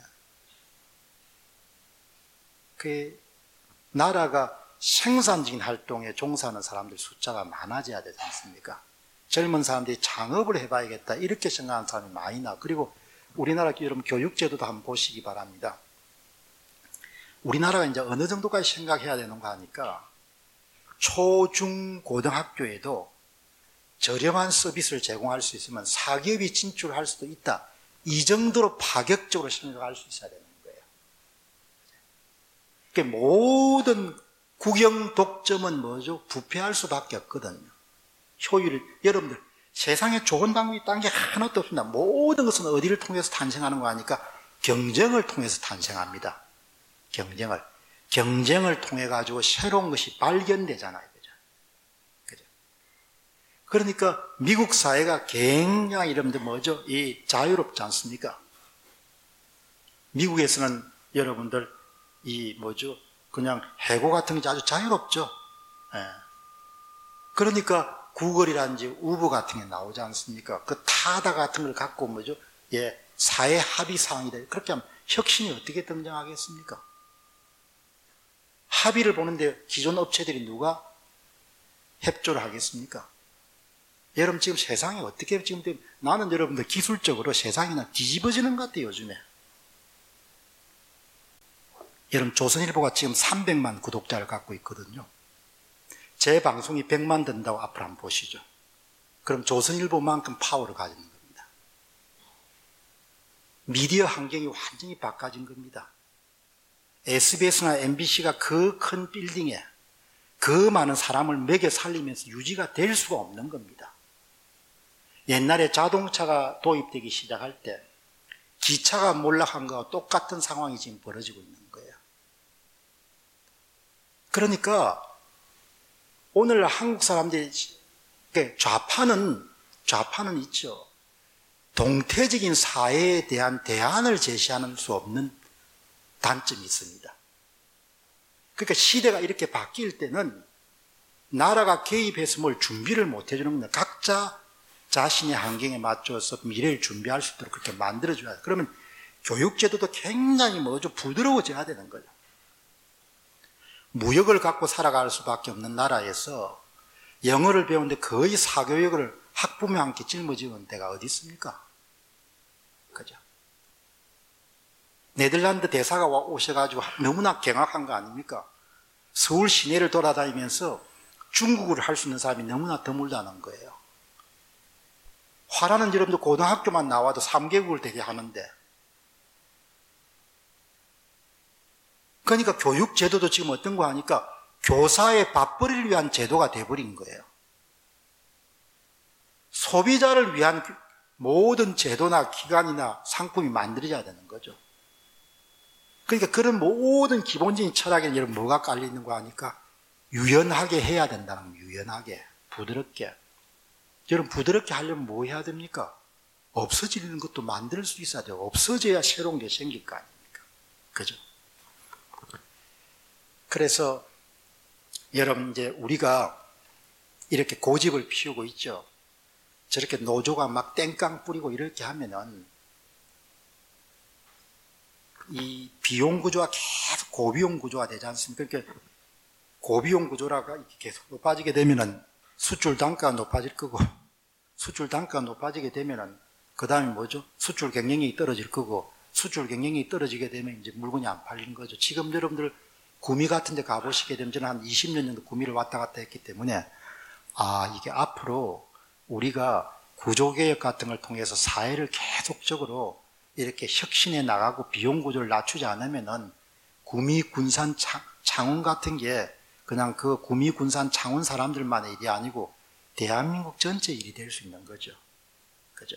그 나라가 생산적인 활동에 종사하는 사람들 숫자가 많아져야 되지 않습니까? 젊은 사람들이 창업을 해봐야겠다 이렇게 생각하는 사람이 많이 나. 그리고 우리나라 여러분 교육제도도 한번 보시기 바랍니다. 우리나라가 이제 어느 정도까지 생각해야 되는가 하니까 초, 중, 고등학교에도 저렴한 서비스를 제공할 수 있으면 사기업이 진출할 수도 있다. 이 정도로 파격적으로 생각할 수 있어야 되는 거예요. 그러니까 모든 국영 독점은 뭐죠? 부패할 수밖에 없거든요. 효율을, 여러분들, 세상에 좋은 방법이 딴 게 하나도 없습니다. 모든 것은 어디를 통해서 탄생하는 거 하니까 경쟁을 통해서 탄생합니다. 경쟁을. 경쟁을 통해 가지고 새로운 것이 발견되잖아요. 그죠? 그죠? 그러니까 미국 사회가 굉장히 여러분들 뭐죠? 이 자유롭지 않습니까? 미국에서는 여러분들 이 뭐죠? 그냥 해고 같은 게 아주 자유롭죠. 예. 그러니까 구글이라든지 우버 같은 게 나오지 않습니까? 그 타다 같은 걸 갖고 뭐죠? 예, 사회 합의 사항이다. 그렇게 하면 혁신이 어떻게 등장하겠습니까? 합의를 보는데 기존 업체들이 누가 협조를 하겠습니까? 여러분 지금 세상이 어떻게 지금 나는 여러분들 기술적으로 세상이 그냥 뒤집어지는 것 같아요, 요즘에. 여러분 조선일보가 지금 삼백만 구독자를 갖고 있거든요. 제 방송이 백만 된다고 앞으로 한번 보시죠. 그럼 조선일보만큼 파워를 가지는 겁니다. 미디어 환경이 완전히 바꿔진 겁니다. 에스비에스나 엠비씨가 그 큰 빌딩에 그 많은 사람을 먹여 살리면서 유지가 될 수가 없는 겁니다. 옛날에 자동차가 도입되기 시작할 때 기차가 몰락한 거와 똑같은 상황이 지금 벌어지고 있는 거예요. 그러니까 오늘 한국 사람들이 좌파는 좌파는 있죠. 동태적인 사회에 대한 대안을 제시하는 수 없는 단점이 있습니다. 그러니까 시대가 이렇게 바뀔 때는 나라가 개입해서 뭘 준비를 못 해주는 겁니다. 각자 자신의 환경에 맞춰서 미래를 준비할 수 있도록 그렇게 만들어줘야 돼요. 그러면 교육제도도 굉장히 뭐죠? 부드러워져야 되는 거죠. 무역을 갖고 살아갈 수밖에 없는 나라에서 영어를 배우는데 거의 사교육을 학부모와 함께 짊어지는 데가 어디 있습니까? 그죠? 네덜란드 대사가 오셔가지고 너무나 경악한 거 아닙니까? 서울 시내를 돌아다니면서 중국어를 할 수 있는 사람이 너무나 드물다는 거예요. 화라는 여러분들 고등학교만 나와도 삼 개국을 되게 하는데, 그러니까 교육 제도도 지금 어떤 거 하니까 교사의 밥벌이를 위한 제도가 돼버린 거예요. 소비자를 위한 모든 제도나 기관이나 상품이 만들어져야 되는 거죠. 그러니까 그런 모든 기본적인 철학에는 여러분 뭐가 깔려있는 거 하니까 유연하게 해야 된다는 거예요. 유연하게, 부드럽게. 여러분 부드럽게 하려면 뭐 해야 됩니까? 없어지는 것도 만들 수 있어야 돼요. 없어져야 새로운 게 생길 거 아닙니까? 그죠? 그래서 여러분, 이제 우리가 이렇게 고집을 피우고 있죠. 저렇게 노조가 막 땡깡 뿌리고 이렇게 하면은 이 비용 구조가 계속 고비용 구조가 되지 않습니까? 그러니까 고비용 구조라가 계속 높아지게 되면은 수출 단가가 높아질 거고, 수출 단가가 높아지게 되면은 그 다음에 뭐죠? 수출 경쟁력이 떨어질 거고, 수출 경쟁력이 떨어지게 되면 이제 물건이 안 팔리는 거죠. 지금 여러분들 구미 같은 데 가보시게 되면 저는 한 이십 년 정도 구미를 왔다 갔다 했기 때문에, 아, 이게 앞으로 우리가 구조개혁 같은 걸 통해서 사회를 계속적으로 이렇게 혁신해 나가고 비용 구조를 낮추지 않으면은 구미, 군산, 창, 창원 같은 게 그냥 그 구미, 군산, 창원 사람들만의 일이 아니고 대한민국 전체 일이 될 수 있는 거죠. 그죠?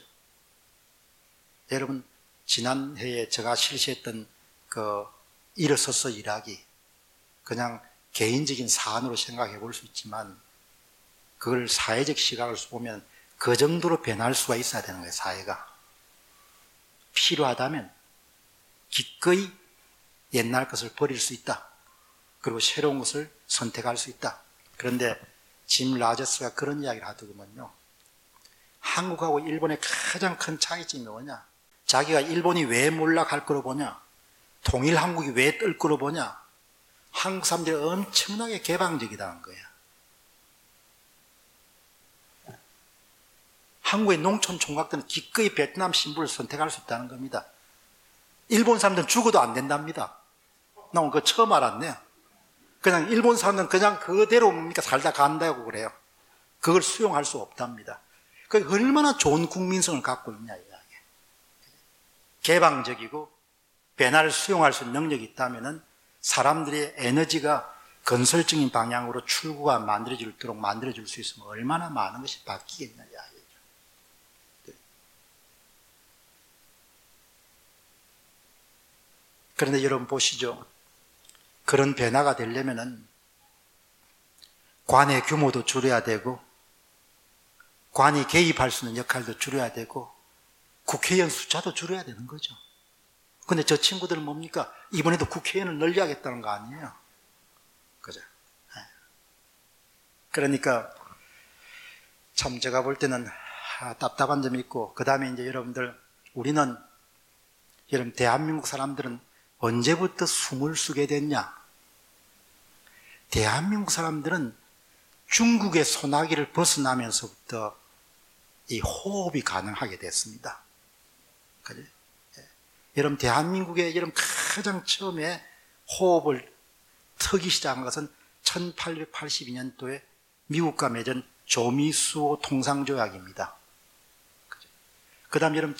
여러분, 지난해에 제가 실시했던 그 일어서서 일하기, 그냥 개인적인 사안으로 생각해 볼 수 있지만 그걸 사회적 시각을 보면 그 정도로 변할 수가 있어야 되는 거예요, 사회가. 필요하다면 기꺼이 옛날 것을 버릴 수 있다. 그리고 새로운 것을 선택할 수 있다. 그런데 짐 라저스가 그런 이야기를 하더군요. 한국하고 일본의 가장 큰 차이점이 뭐냐? 자기가 일본이 왜 몰락할 거로 보냐? 통일 한국이 왜 뜰 거로 보냐? 한국 사람들이 엄청나게 개방적이다는 거야. 한국의 농촌 총각들은 기꺼이 베트남 신부를 선택할 수 있다는 겁니다. 일본 사람들은 죽어도 안 된답니다. 나 오늘 그거 처음 알았네요. 그냥 일본 사람들은 그냥 그대로 뭡니까 살다 간다고 그래요. 그걸 수용할 수 없답니다. 그 얼마나 좋은 국민성을 갖고 있냐 이야기. 개방적이고 변화를 수용할 수 있는 능력이 있다면은 사람들의 에너지가 건설적인 방향으로 출구가 만들어지도록 만들어줄 수 있으면 얼마나 많은 것이 바뀌겠냐 이야기죠. 그런데 여러분 보시죠. 그런 변화가 되려면은 관의 규모도 줄여야 되고, 관이 개입할 수 있는 역할도 줄여야 되고, 국회의원 숫자도 줄여야 되는 거죠. 근데 저 친구들은 뭡니까? 이번에도 국회의원을 늘려야겠다는 거 아니에요? 그죠? 그러니까 참 제가 볼 때는 아, 답답한 점이 있고, 그 다음에 이제 여러분들, 우리는, 여러분, 대한민국 사람들은 언제부터 숨을 쉬게 됐냐? 대한민국 사람들은 중국의 소나기를 벗어나면서부터 이 호흡이 가능하게 됐습니다. 그죠? 예. 여러분, 대한민국의 여러분 가장 처음에 호흡을 트기 시작한 것은 천팔백팔십이 년도에 미국과 맺은 조미수호 통상조약입니다. 그 다음 여러분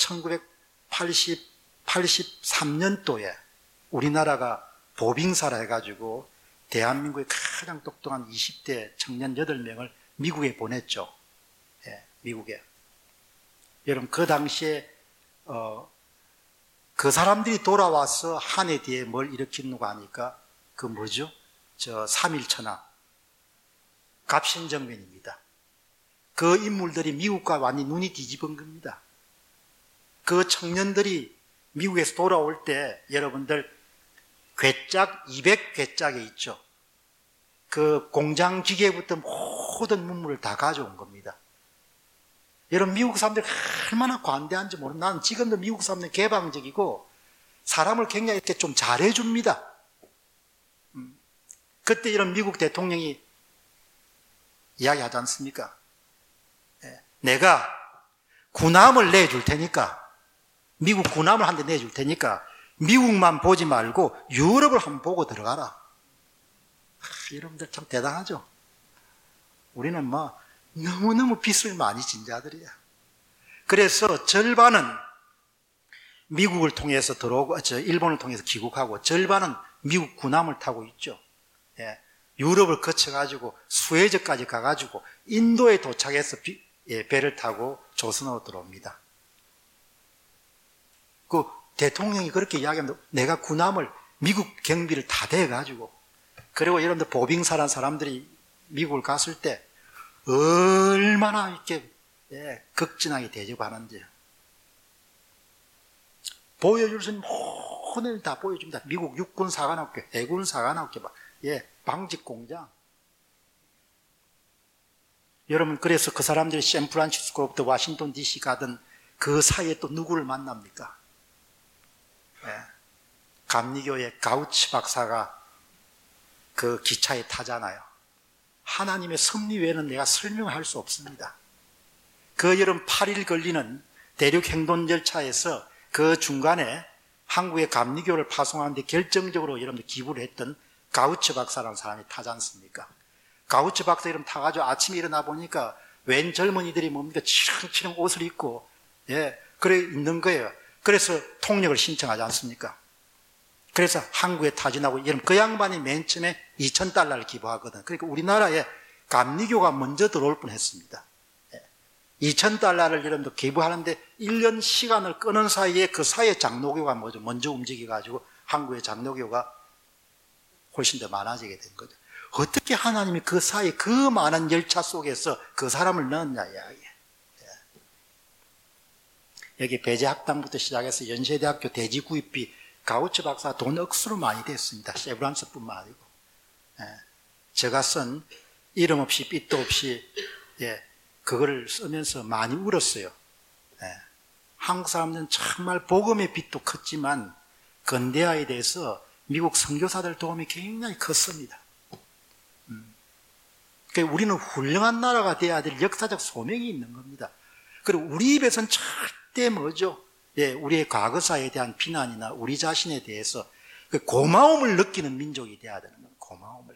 천구백팔십삼 년도에 우리나라가 보빙사라 해가지고 대한민국의 가장 똑똑한 이십 대 청년 여덟 명을 미국에 보냈죠. 예, 미국에. 여러분 그 당시에 어, 그 사람들이 돌아와서 한 해 뒤에 뭘 일으키는가 하니까 그 뭐죠? 저 삼일천하 갑신정변입니다. 그 인물들이 미국과 완전히 눈이 뒤집은 겁니다. 그 청년들이 미국에서 돌아올 때 여러분들 괴짝 이백 괴짝에 있죠. 그 공장 기계부터 모든 문물을 다 가져온 겁니다. 여러분 미국 사람들이 얼마나 관대한지 모르는, 나는 지금도 미국 사람들은 개방적이고 사람을 굉장히 이렇게 좀 잘해줍니다. 음. 그때 이런 미국 대통령이 이야기하지 않습니까? 예. 내가 군함을 내줄 테니까, 미국 군함을 한 대 내줄 테니까 미국만 보지 말고 유럽을 한번 보고 들어가라. 아, 여러분들 참 대단하죠? 우리는 뭐 너무너무 빚을 많이 진 자들이야. 그래서 절반은 미국을 통해서 들어오고, 저 일본을 통해서 귀국하고, 절반은 미국 군함을 타고 있죠. 예. 유럽을 거쳐가지고 수에즈까지 가가지고 인도에 도착해서 비, 예, 배를 타고 조선으로 들어옵니다. 그 대통령이 그렇게 이야기합니다. 내가 군함을, 미국 경비를 다 대가지고, 그리고 여러분들 보빙사란 사람들이 미국을 갔을 때 얼마나 이렇게 예, 극진하게 대접하는지. 보여줄 수 있는 모든 걸 다 보여줍니다. 미국 육군 사관학교, 해군 사관학교, 막, 예, 방직 공장. 여러분, 그래서 그 사람들이 샌프란시스코부터 워싱턴 디씨 가든 그 사이에 또 누구를 만납니까? 예, 감리교의 가우치 박사가 그 기차에 타잖아요. 하나님의 섭리 외에는 내가 설명할 수 없습니다. 그 여름 팔 일 걸리는 대륙 행동 열차에서 그 중간에 한국의 감리교를 파송하는데 결정적으로 여러분들 기부를 했던 가우치 박사라는 사람이 타지 않습니까? 가우치 박사 이름 타가지고 아침에 일어나 보니까 웬 젊은이들이 뭡니까? 치렁치렁 옷을 입고, 예, 그래 있는 거예요. 그래서 통역을 신청하지 않습니까? 그래서 한국에 타진하고, 여러분, 그 양반이 맨 처음에 이천 달러를 기부하거든. 그러니까 우리나라에 감리교가 먼저 들어올 뻔 했습니다. 이천 달러를 여러분들 기부하는데 일 년 시간을 끄는 사이에 그 사이에 장로교가 먼저, 먼저 움직여가지고 한국의 장로교가 훨씬 더 많아지게 된 거죠. 어떻게 하나님이 그 사이에 그 많은 열차 속에서 그 사람을 넣었냐, 이야기에. 여기 배제학당부터 시작해서 연세대학교 대지구입비 가우치 박사 돈 억수로 많이 됐습니다. 세브란스뿐만 아니고. 예. 제가 쓴 이름 없이 빚도 없이, 예, 그거를 쓰면서 많이 울었어요. 예. 한국 사람들은 정말 복음의 빚도 컸지만 근대화에 대해서 미국 선교사들 도움이 굉장히 컸습니다. 음. 그러니까 우리는 훌륭한 나라가 돼야 될 역사적 소명이 있는 겁니다. 그리고 우리 입에서는 절대 뭐죠? 예, 우리의 과거사에 대한 비난이나 우리 자신에 대해서 그 고마움을 느끼는 민족이 돼야 되는 거예요. 고마움을.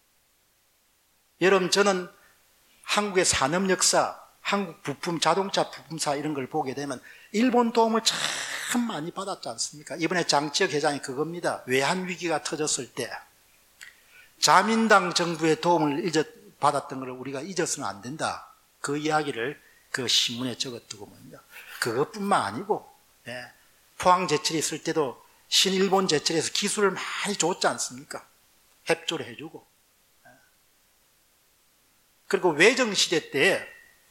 여러분, 저는 한국의 산업 역사, 한국 부품, 자동차 부품사 이런 걸 보게 되면 일본 도움을 참 많이 받았지 않습니까? 이번에 장치혁 회장이 그겁니다. 외환 위기가 터졌을 때 자민당 정부의 도움을 잊어, 받았던 걸 우리가 잊어서는 안 된다. 그 이야기를 그 신문에 적어두고만요. 그것뿐만 아니고, 예, 포항 제철이 있을 때도 신일본 제철에서 기술을 많이 줬지 않습니까? 협조를 해주고. 예. 그리고 외정시대 때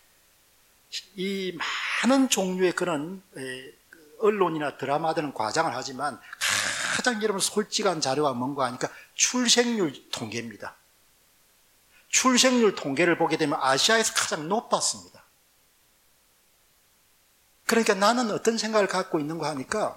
이 많은 종류의 그런 언론이나 드라마들은 과장을 하지만 가장 여러분 솔직한 자료가 뭔가 하니까 출생률 통계입니다. 출생률 통계를 보게 되면 아시아에서 가장 높았습니다. 그러니까 나는 어떤 생각을 갖고 있는가 하니까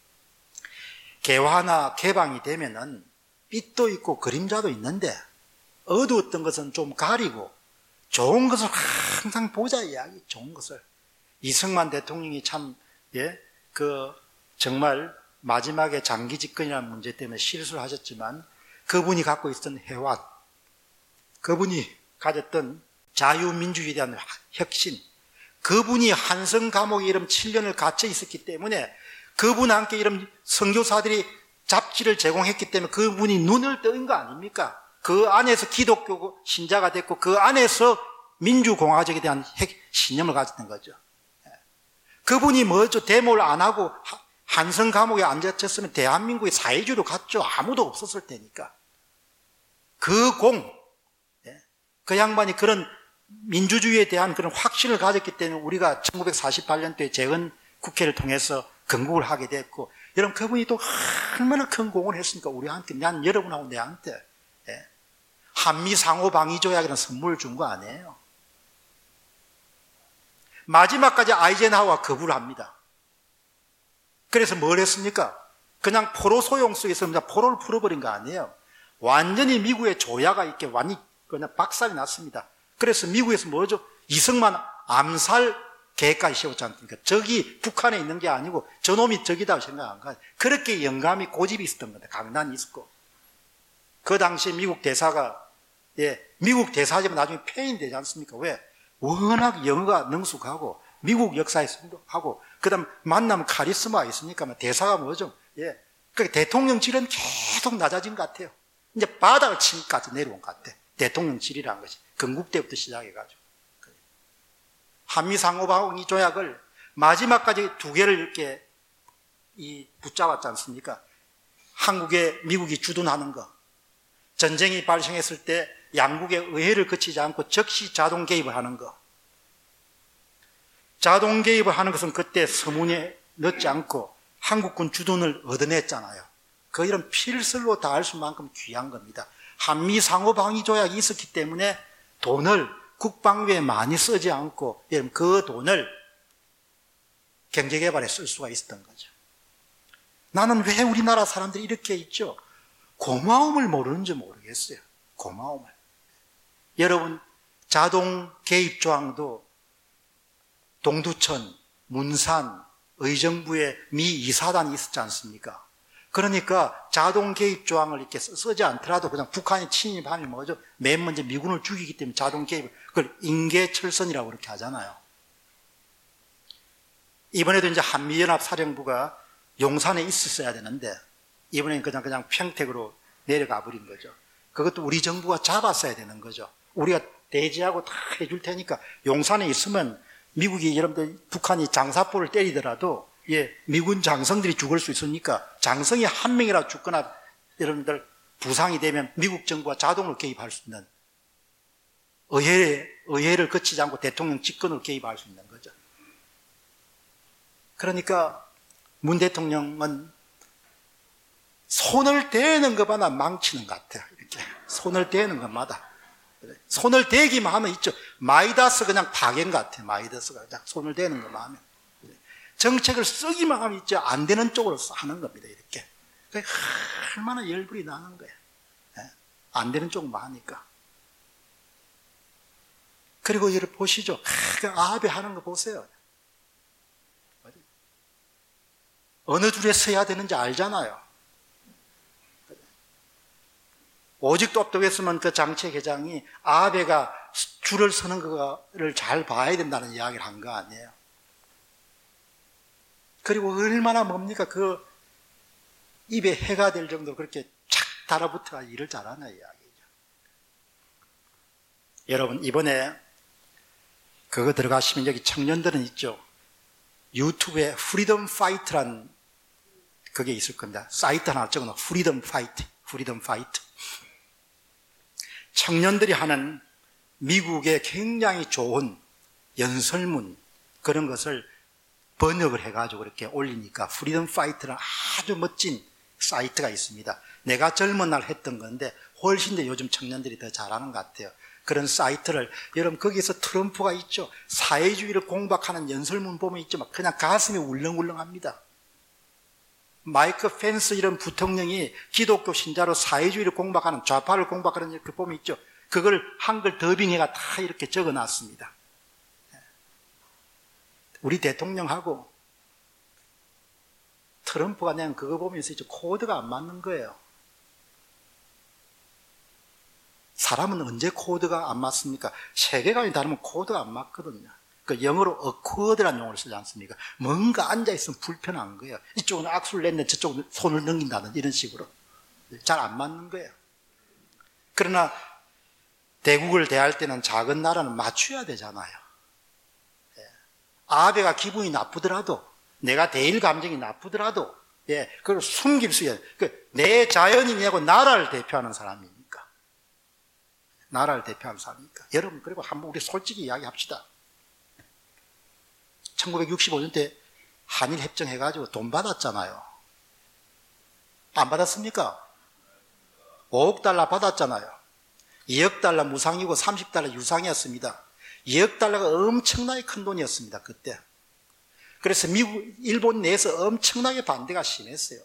개화나 개방이 되면은 빛도 있고 그림자도 있는데 어두웠던 것은 좀 가리고 좋은 것을 항상 보자 이야기. 좋은 것을. 이승만 대통령이 참, 예, 그 정말 마지막에 장기 집권이라는 문제 때문에 실수를 하셨지만 그분이 갖고 있었던 해왔, 그분이 가졌던 자유민주주의에 대한 혁신, 그분이 한성 감옥에 이런 칠 년을 갇혀 있었기 때문에 그분과 함께 이런 선교사들이 잡지를 제공했기 때문에 그분이 눈을 뜬 거 아닙니까? 그 안에서 기독교 신자가 됐고 그 안에서 민주공화국에 대한 신념을 가졌던 거죠. 그분이 뭐죠? 데모를 안 하고 한성 감옥에 앉았으면 대한민국의 사회주의로 갔죠. 아무도 없었을 테니까. 그 공, 그 양반이 그런 민주주의에 대한 그런 확신을 가졌기 때문에 우리가 천구백사십팔 년도에 재헌 국회를 통해서 건국을 하게 됐고, 여러분 그분이 또 얼마나 큰 공을 했습니까? 우리한테, 난 여러분하고 내한테. 한미 상호 방위 조약이라는 선물을 준 거 아니에요. 마지막까지 아이젠하워가 거부를 합니다. 그래서 뭘 했습니까? 그냥 포로 소용 속에서 포로를 풀어버린 거 아니에요. 완전히 미국의 조야가 이렇게 완전히 그냥 박살이 났습니다. 그래서 미국에서 뭐죠? 이승만 암살 계획까지 세웠지 않습니까? 적이 북한에 있는 게 아니고 저놈이 적이라고 생각한 거예요. 그렇게 영감이 고집이 있었던 겁니다. 강단이 있었고. 그 당시에 미국 대사가, 예, 미국 대사지만 나중에 폐인되지 않습니까? 왜? 워낙 영어가 능숙하고 미국 역사에 하고 그 다음 만나면 카리스마가 있으니까 대사가 뭐죠? 예, 그러니까 대통령 질은 계속 낮아진 것 같아요. 이제 바닥을 치기까지 내려온 것 같아. 대통령 질이라는 것이 건국 때부터 시작해가지고 한미 상호방위 조약을 마지막까지 두 개를 이렇게 이 붙잡았지 않습니까? 한국에 미국이 주둔하는 거, 전쟁이 발생했을 때 양국의 의회를 거치지 않고 즉시 자동 개입을 하는 것. 자동 개입을 하는 것은 그때 서문에 넣지 않고 한국군 주둔을 얻어냈잖아요. 그 이런 필설로 다할 수만큼 귀한 겁니다. 한미 상호방위 조약이 있었기 때문에 돈을 국방비에 많이 쓰지 않고 그 돈을 경제개발에 쓸 수가 있었던 거죠. 나는 왜 우리나라 사람들이 이렇게 있죠? 고마움을 모르는지 모르겠어요. 고마움을. 여러분, 자동 개입 조항도 동두천, 문산, 의정부에 미 이사단이 있었지 않습니까? 그러니까 자동 개입 조항을 이렇게 쓰지 않더라도 그냥 북한이 침입하면 뭐죠? 맨 먼저 미군을 죽이기 때문에 자동 개입을, 그걸 인계철선이라고 그렇게 하잖아요. 이번에도 이제 한미연합사령부가 용산에 있었어야 되는데 이번에는 그냥 그냥 평택으로 내려가 버린 거죠. 그것도 우리 정부가 잡았어야 되는 거죠. 우리가 대지하고 다 해줄 테니까 용산에 있으면 미국이 여러분들 북한이 장사포를 때리더라도 예, 미군 장성들이 죽을 수 있으니까 장성이 한 명이라도 죽거나 여러분들 부상이 되면 미국 정부가 자동으로 개입할 수 있는 의회, 의회를 거치지 않고 대통령 직권으로 개입할 수 있는 거죠. 그러니까 문 대통령은 손을 대는 것마다 망치는 것 같아요. 이렇게 손을 대는 것마다 손을 대기만 하면 있죠. 마이다스 그냥 파괴인 것 같아요. 마이다스가 그냥 손을 대는 것만 하면 정책을 쓰기만 하면 있죠. 안 되는 쪽으로 하는 겁니다. 이렇게 얼마나 열불이 나는 거예요. 안 되는 쪽만 하니까. 그리고 여러분 보시죠. 그 아베 하는 거 보세요. 어느 줄에 서야 되는지 알잖아요. 오직 똑똑했으면 그 장책회장이 아베가 줄을 서는 거를 잘 봐야 된다는 이야기를 한 거 아니에요. 그리고 얼마나 뭡니까? 그 입에 해가 될 정도로 그렇게 착 달아붙어가 일을 잘하는 이야기죠. 여러분, 이번에 그거 들어가시면 여기 청년들은 있죠. 유튜브에 프리덤 파이트란 그게 있을 겁니다. 사이트 하나 적어놓은 프리덤 파이트, 프리덤 파이트. 청년들이 하는 미국의 굉장히 좋은 연설문 그런 것을 번역을 해가지고 이렇게 올리니까 프리덤 파이트는 아주 멋진 사이트가 있습니다. 내가 젊은 날 했던 건데 훨씬 더 요즘 청년들이 더 잘하는 것 같아요. 그런 사이트를 여러분 거기서 트럼프가 있죠. 사회주의를 공박하는 연설문 보면 있죠. 막 그냥 가슴이 울렁울렁합니다. 마이크 펜스 이런 부통령이 기독교 신자로 사회주의를 공박하는 좌파를 공박하는 이렇게 보면 있죠. 그걸 한글 더빙해가 다 이렇게 적어놨습니다. 우리 대통령하고 트럼프가 그냥 그거 보면서 이제 코드가 안 맞는 거예요. 사람은 언제 코드가 안 맞습니까? 세계관이 다르면 코드가 안 맞거든요. 그 영어로 awkward라는 용어를 쓰지 않습니까? 뭔가 앉아있으면 불편한 거예요. 이쪽은 악수를 냈는데 저쪽은 손을 넘긴다는 이런 식으로. 잘 안 맞는 거예요. 그러나 대국을 대할 때는 작은 나라는 맞춰야 되잖아요. 아베가 기분이 나쁘더라도 내가 대일 감정이 나쁘더라도 예, 그걸 숨길 수 있어요. 그 내 자연인이고 나라를 대표하는 사람이니까. 나라를 대표하는 사람이니까. 여러분, 그리고 한번 우리 솔직히 이야기합시다. 천구백육십오 년대 한일 협정해가지고 돈 받았잖아요. 안 받았습니까? 오억 달러 받았잖아요. 이억 달러 무상이고 삼십 달러 유상이었습니다. 이억 달러가 엄청나게 큰 돈이었습니다. 그때. 그래서 미국, 일본 내에서 엄청나게 반대가 심했어요.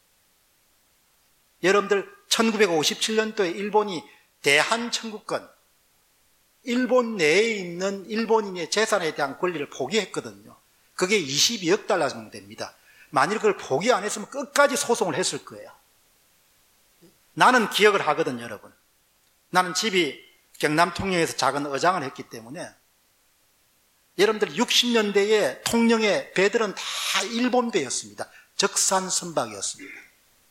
여러분들 천구백오십칠 년도에 일본이 대한청구권, 일본 내에 있는 일본인의 재산에 대한 권리를 포기했거든요. 그게 이십이억 달러 정도 됩니다. 만일 그걸 포기 안 했으면 끝까지 소송을 했을 거예요. 나는 기억을 하거든요, 여러분. 나는 집이 경남 통영에서 작은 어장을 했기 때문에 여러분들 육십 년대에 통영의 배들은 다 일본 배였습니다. 적산선박이었습니다.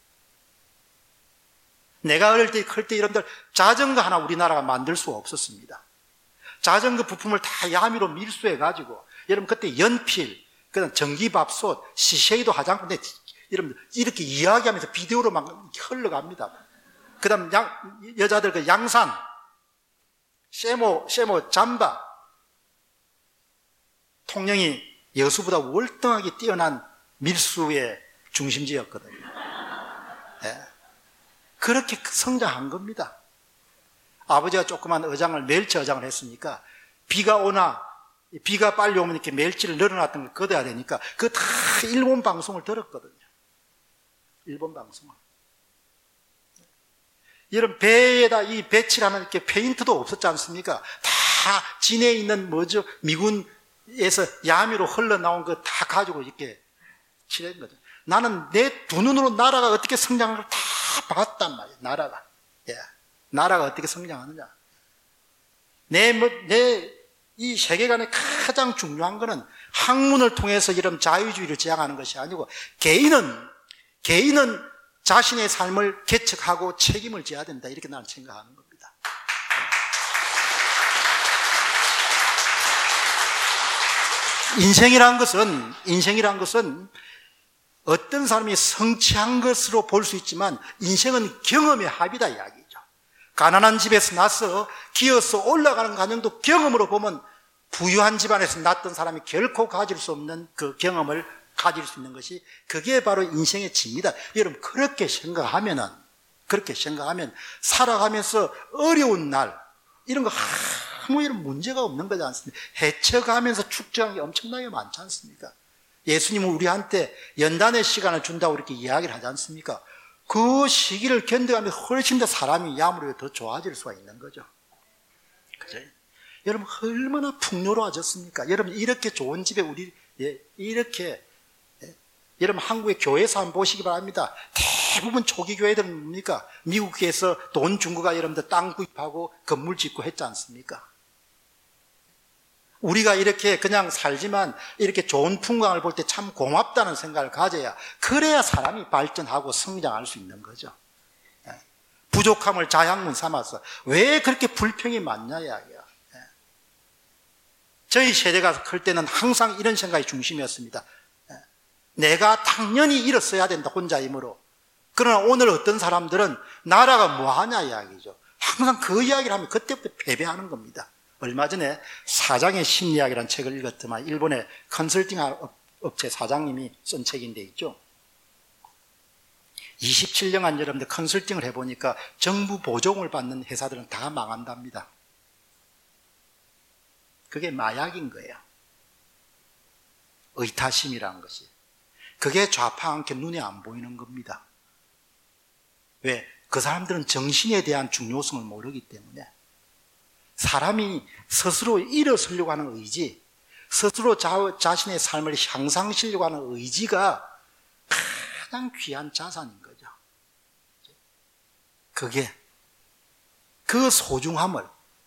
내가 어릴 때, 클 때 여러분들 자전거 하나 우리나라가 만들 수가 없었습니다. 자전거 부품을 다 야미로 밀수해가지고 여러분 그때 연필, 그다음 전기밥솥, 시쉐이도 화장품, 근데 여러분들 이렇게 이야기하면서 비디오로 막 흘러갑니다. 그다음 양, 여자들 그 양산, 쉐모, 쉐모 잠바. 통영이 여수보다 월등하게 뛰어난 밀수의 중심지였거든요. 예. 그렇게 성장한 겁니다. 아버지가 조그만 어장을, 멸치 어장을 했으니까 비가 오나, 비가 빨리 오면 이렇게 멸치를 늘어놨던 걸 걷어야 되니까 그거 다 일본 방송을 들었거든요. 일본 방송을. 여러분, 배에다 이 배칠하는 이렇게 페인트도 없었지 않습니까? 다 진해에 있는 뭐죠? 미군에서 야미로 흘러나온 거 다 가지고 이렇게 칠한 거죠. 나는 내 두 눈으로 나라가 어떻게 성장하는 걸 다 봤단 말이에요. 나라가. 예. 나라가 어떻게 성장하느냐. 내, 뭐, 내, 이 세계관의 가장 중요한 거는 학문을 통해서 이런 자유주의를 지향하는 것이 아니고 개인은, 개인은 자신의 삶을 개척하고 책임을 져야 된다. 이렇게 나는 생각하는 겁니다. 인생이란 것은, 인생이란 것은 어떤 사람이 성취한 것으로 볼 수 있지만 인생은 경험의 합이다 이야기죠. 가난한 집에서 나서 기어서 올라가는 과정도 경험으로 보면 부유한 집안에서 났던 사람이 결코 가질 수 없는 그 경험을 가질 수 있는 것이 그게 바로 인생의 진리다. 여러분 그렇게 생각하면은 그렇게 생각하면 살아가면서 어려운 날 이런 거 아무 이런 문제가 없는 거지 않습니까? 헤쳐가면서 축적한 게 엄청나게 많지 않습니까? 예수님은 우리한테 연단의 시간을 준다고 이렇게 이야기를 하지 않습니까? 그 시기를 견뎌가면서 훨씬 더 사람이 아무래도 더 좋아질 수가 있는 거죠. 그죠? 여러분 얼마나 풍요로워졌습니까? 여러분 이렇게 좋은 집에 우리 예, 이렇게 예, 여러분 한국의 교회사 한번 보시기 바랍니다. 대부분 초기 교회들은 뭡니까? 미국에서 돈 준 거가 여러분들 땅 구입하고 건물 짓고 했지 않습니까? 우리가 이렇게 그냥 살지만 이렇게 좋은 풍광을 볼 때 참 고맙다는 생각을 가져야 그래야 사람이 발전하고 성장할 수 있는 거죠. 부족함을 자양분 삼아서 왜 그렇게 불평이 많냐 이야기야. 저희 세대가 클 때는 항상 이런 생각이 중심이었습니다. 내가 당연히 일었어야 된다 혼자 힘으로. 그러나 오늘 어떤 사람들은 나라가 뭐하냐 이야기죠. 항상 그 이야기를 하면 그때부터 패배하는 겁니다. 얼마 전에 사장의 심리학이라는 책을 읽었더만 일본의 컨설팅 업체 사장님이 쓴 책인데 있죠. 이십칠 년간 여러분들 컨설팅을 해보니까 정부 보조금을 받는 회사들은 다 망한답니다. 그게 마약인 거예요. 의타심이라는 것이. 그게 좌파한테 눈에 안 보이는 겁니다. 왜? 그 사람들은 정신에 대한 중요성을 모르기 때문에 사람이 스스로 일어서려고 하는 의지, 스스로 자, 자신의 삶을 향상시키려고 하는 의지가 가장 귀한 자산인 거죠. 그게 그 소중함을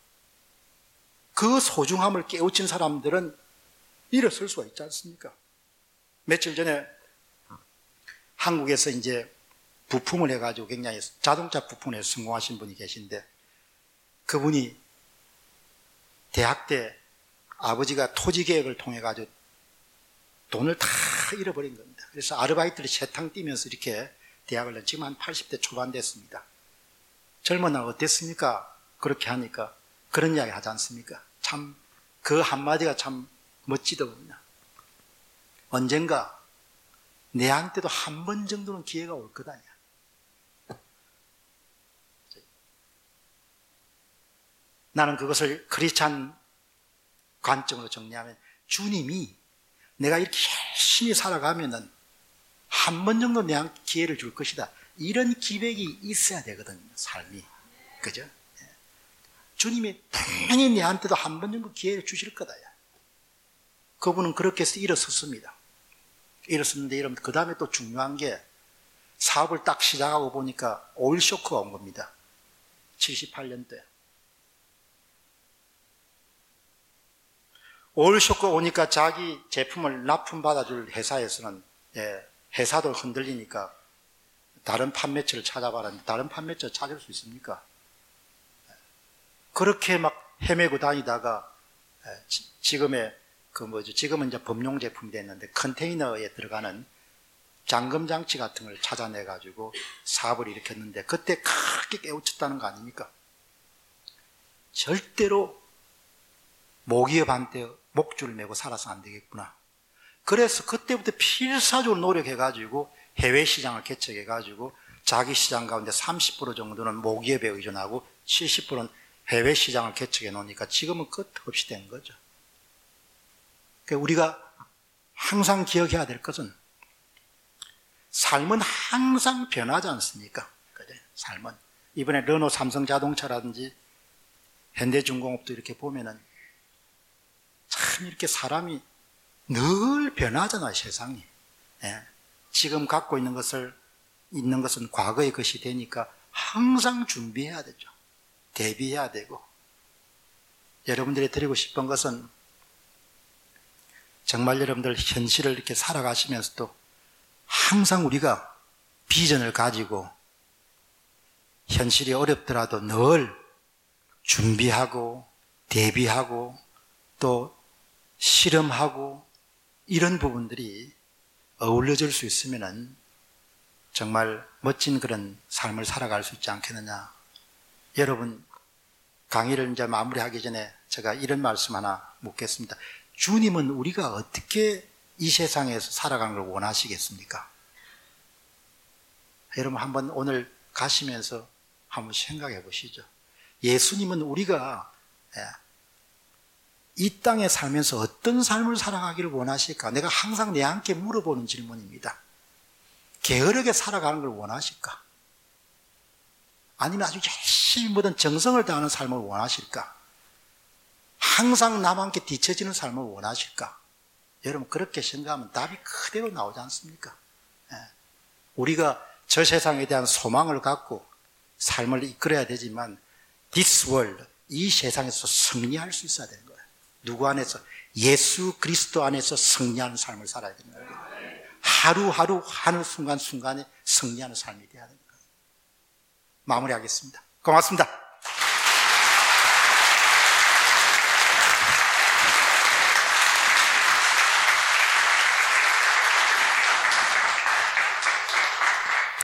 그 소중함을 깨우친 사람들은 일어설 수가 있지 않습니까? 며칠 전에 한국에서 이제 부품을 해가지고 굉장히 자동차 부품에 성공하신 분이 계신데 그분이 대학 때 아버지가 토지 계획을 통해 가지고 돈을 다 잃어버린 겁니다. 그래서 아르바이트를 세탕 뛰면서 이렇게 대학을 낸 지금 한 팔십 대 초반 됐습니다. 젊은 날 어땠습니까? 그렇게 하니까 그런 이야기 하지 않습니까? 참 그 한마디가 참 멋지더군요. 언젠가 내한테도 한 번 정도는 기회가 올 거다. 나는 그것을 크리스찬 관점으로 정리하면 주님이 내가 이렇게 열심히 살아가면은 한 번 정도 내한테 기회를 줄 것이다. 이런 기백이 있어야 되거든요, 삶이. 그죠? 주님이 분명히 내한테도 한 번 정도 기회를 주실 거다. 그분은 그렇게 해서 일어섰습니다. 일어섰는데 여러분, 그 다음에 또 중요한 게 사업을 딱 시작하고 보니까 오일 쇼크가 온 겁니다. 칠십팔 년도에. 오일 쇼크가 오니까 자기 제품을 납품받아줄 회사에서는 예, 회사도 흔들리니까 다른 판매처를 찾아봐라. 다른 판매처 찾을 수 있습니까? 그렇게 막 헤매고 다니다가 지금의 그 뭐죠? 지금은 이제 범용 제품이 됐는데 컨테이너에 들어가는 잠금 장치 같은 걸 찾아내 가지고 사업을 일으켰는데 그때 크게 깨우쳤다는 거 아닙니까? 절대로 모기업한테 목줄을 메고 살아서 안 되겠구나. 그래서 그때부터 필사적으로 노력해 가지고 해외 시장을 개척해 가지고 자기 시장 가운데 삼십 퍼센트 정도는 모기업에 의존하고 칠십 퍼센트는 해외 시장을 개척해 놓으니까 지금은 끝없이 된 거죠. 그러니까 우리가 항상 기억해야 될 것은 삶은 항상 변하지 않습니까? 그래, 삶은. 이번에 르노 삼성 자동차라든지 현대중공업도 이렇게 보면은 참 이렇게 사람이 늘 변하잖아요, 세상이. 예. 지금 갖고 있는 것을, 있는 것은 과거의 것이 되니까 항상 준비해야 되죠. 대비해야 되고. 여러분들이 드리고 싶은 것은 정말 여러분들 현실을 이렇게 살아가시면서도 항상 우리가 비전을 가지고 현실이 어렵더라도 늘 준비하고 대비하고 또 실험하고 이런 부분들이 어우러질 수 있으면은 정말 멋진 그런 삶을 살아갈 수 있지 않겠느냐. 여러분, 강의를 이제 마무리하기 전에 제가 이런 말씀 하나 묻겠습니다. 주님은 우리가 어떻게 이 세상에서 살아가는 걸 원하시겠습니까? 여러분 한번 오늘 가시면서 한번 생각해 보시죠. 예수님은 우리가 이 땅에 살면서 어떤 삶을 살아가기를 원하실까? 내가 항상 내 함께 물어보는 질문입니다. 게으르게 살아가는 걸 원하실까? 아니면 아주 열심히 모든 정성을 다하는 삶을 원하실까? 항상 남과 함께 뒤처지는 삶을 원하실까? 여러분 그렇게 생각하면 답이 그대로 나오지 않습니까? 우리가 저 세상에 대한 소망을 갖고 삶을 이끌어야 되지만 this world, 이 세상에서 승리할 수 있어야 되는 거예요. 누구 안에서? 예수 그리스도 안에서 승리하는 삶을 살아야 되는 거예요. 하루하루 하는 순간순간에 승리하는 삶이 되어야 되는 거예요. 마무리하겠습니다. 고맙습니다.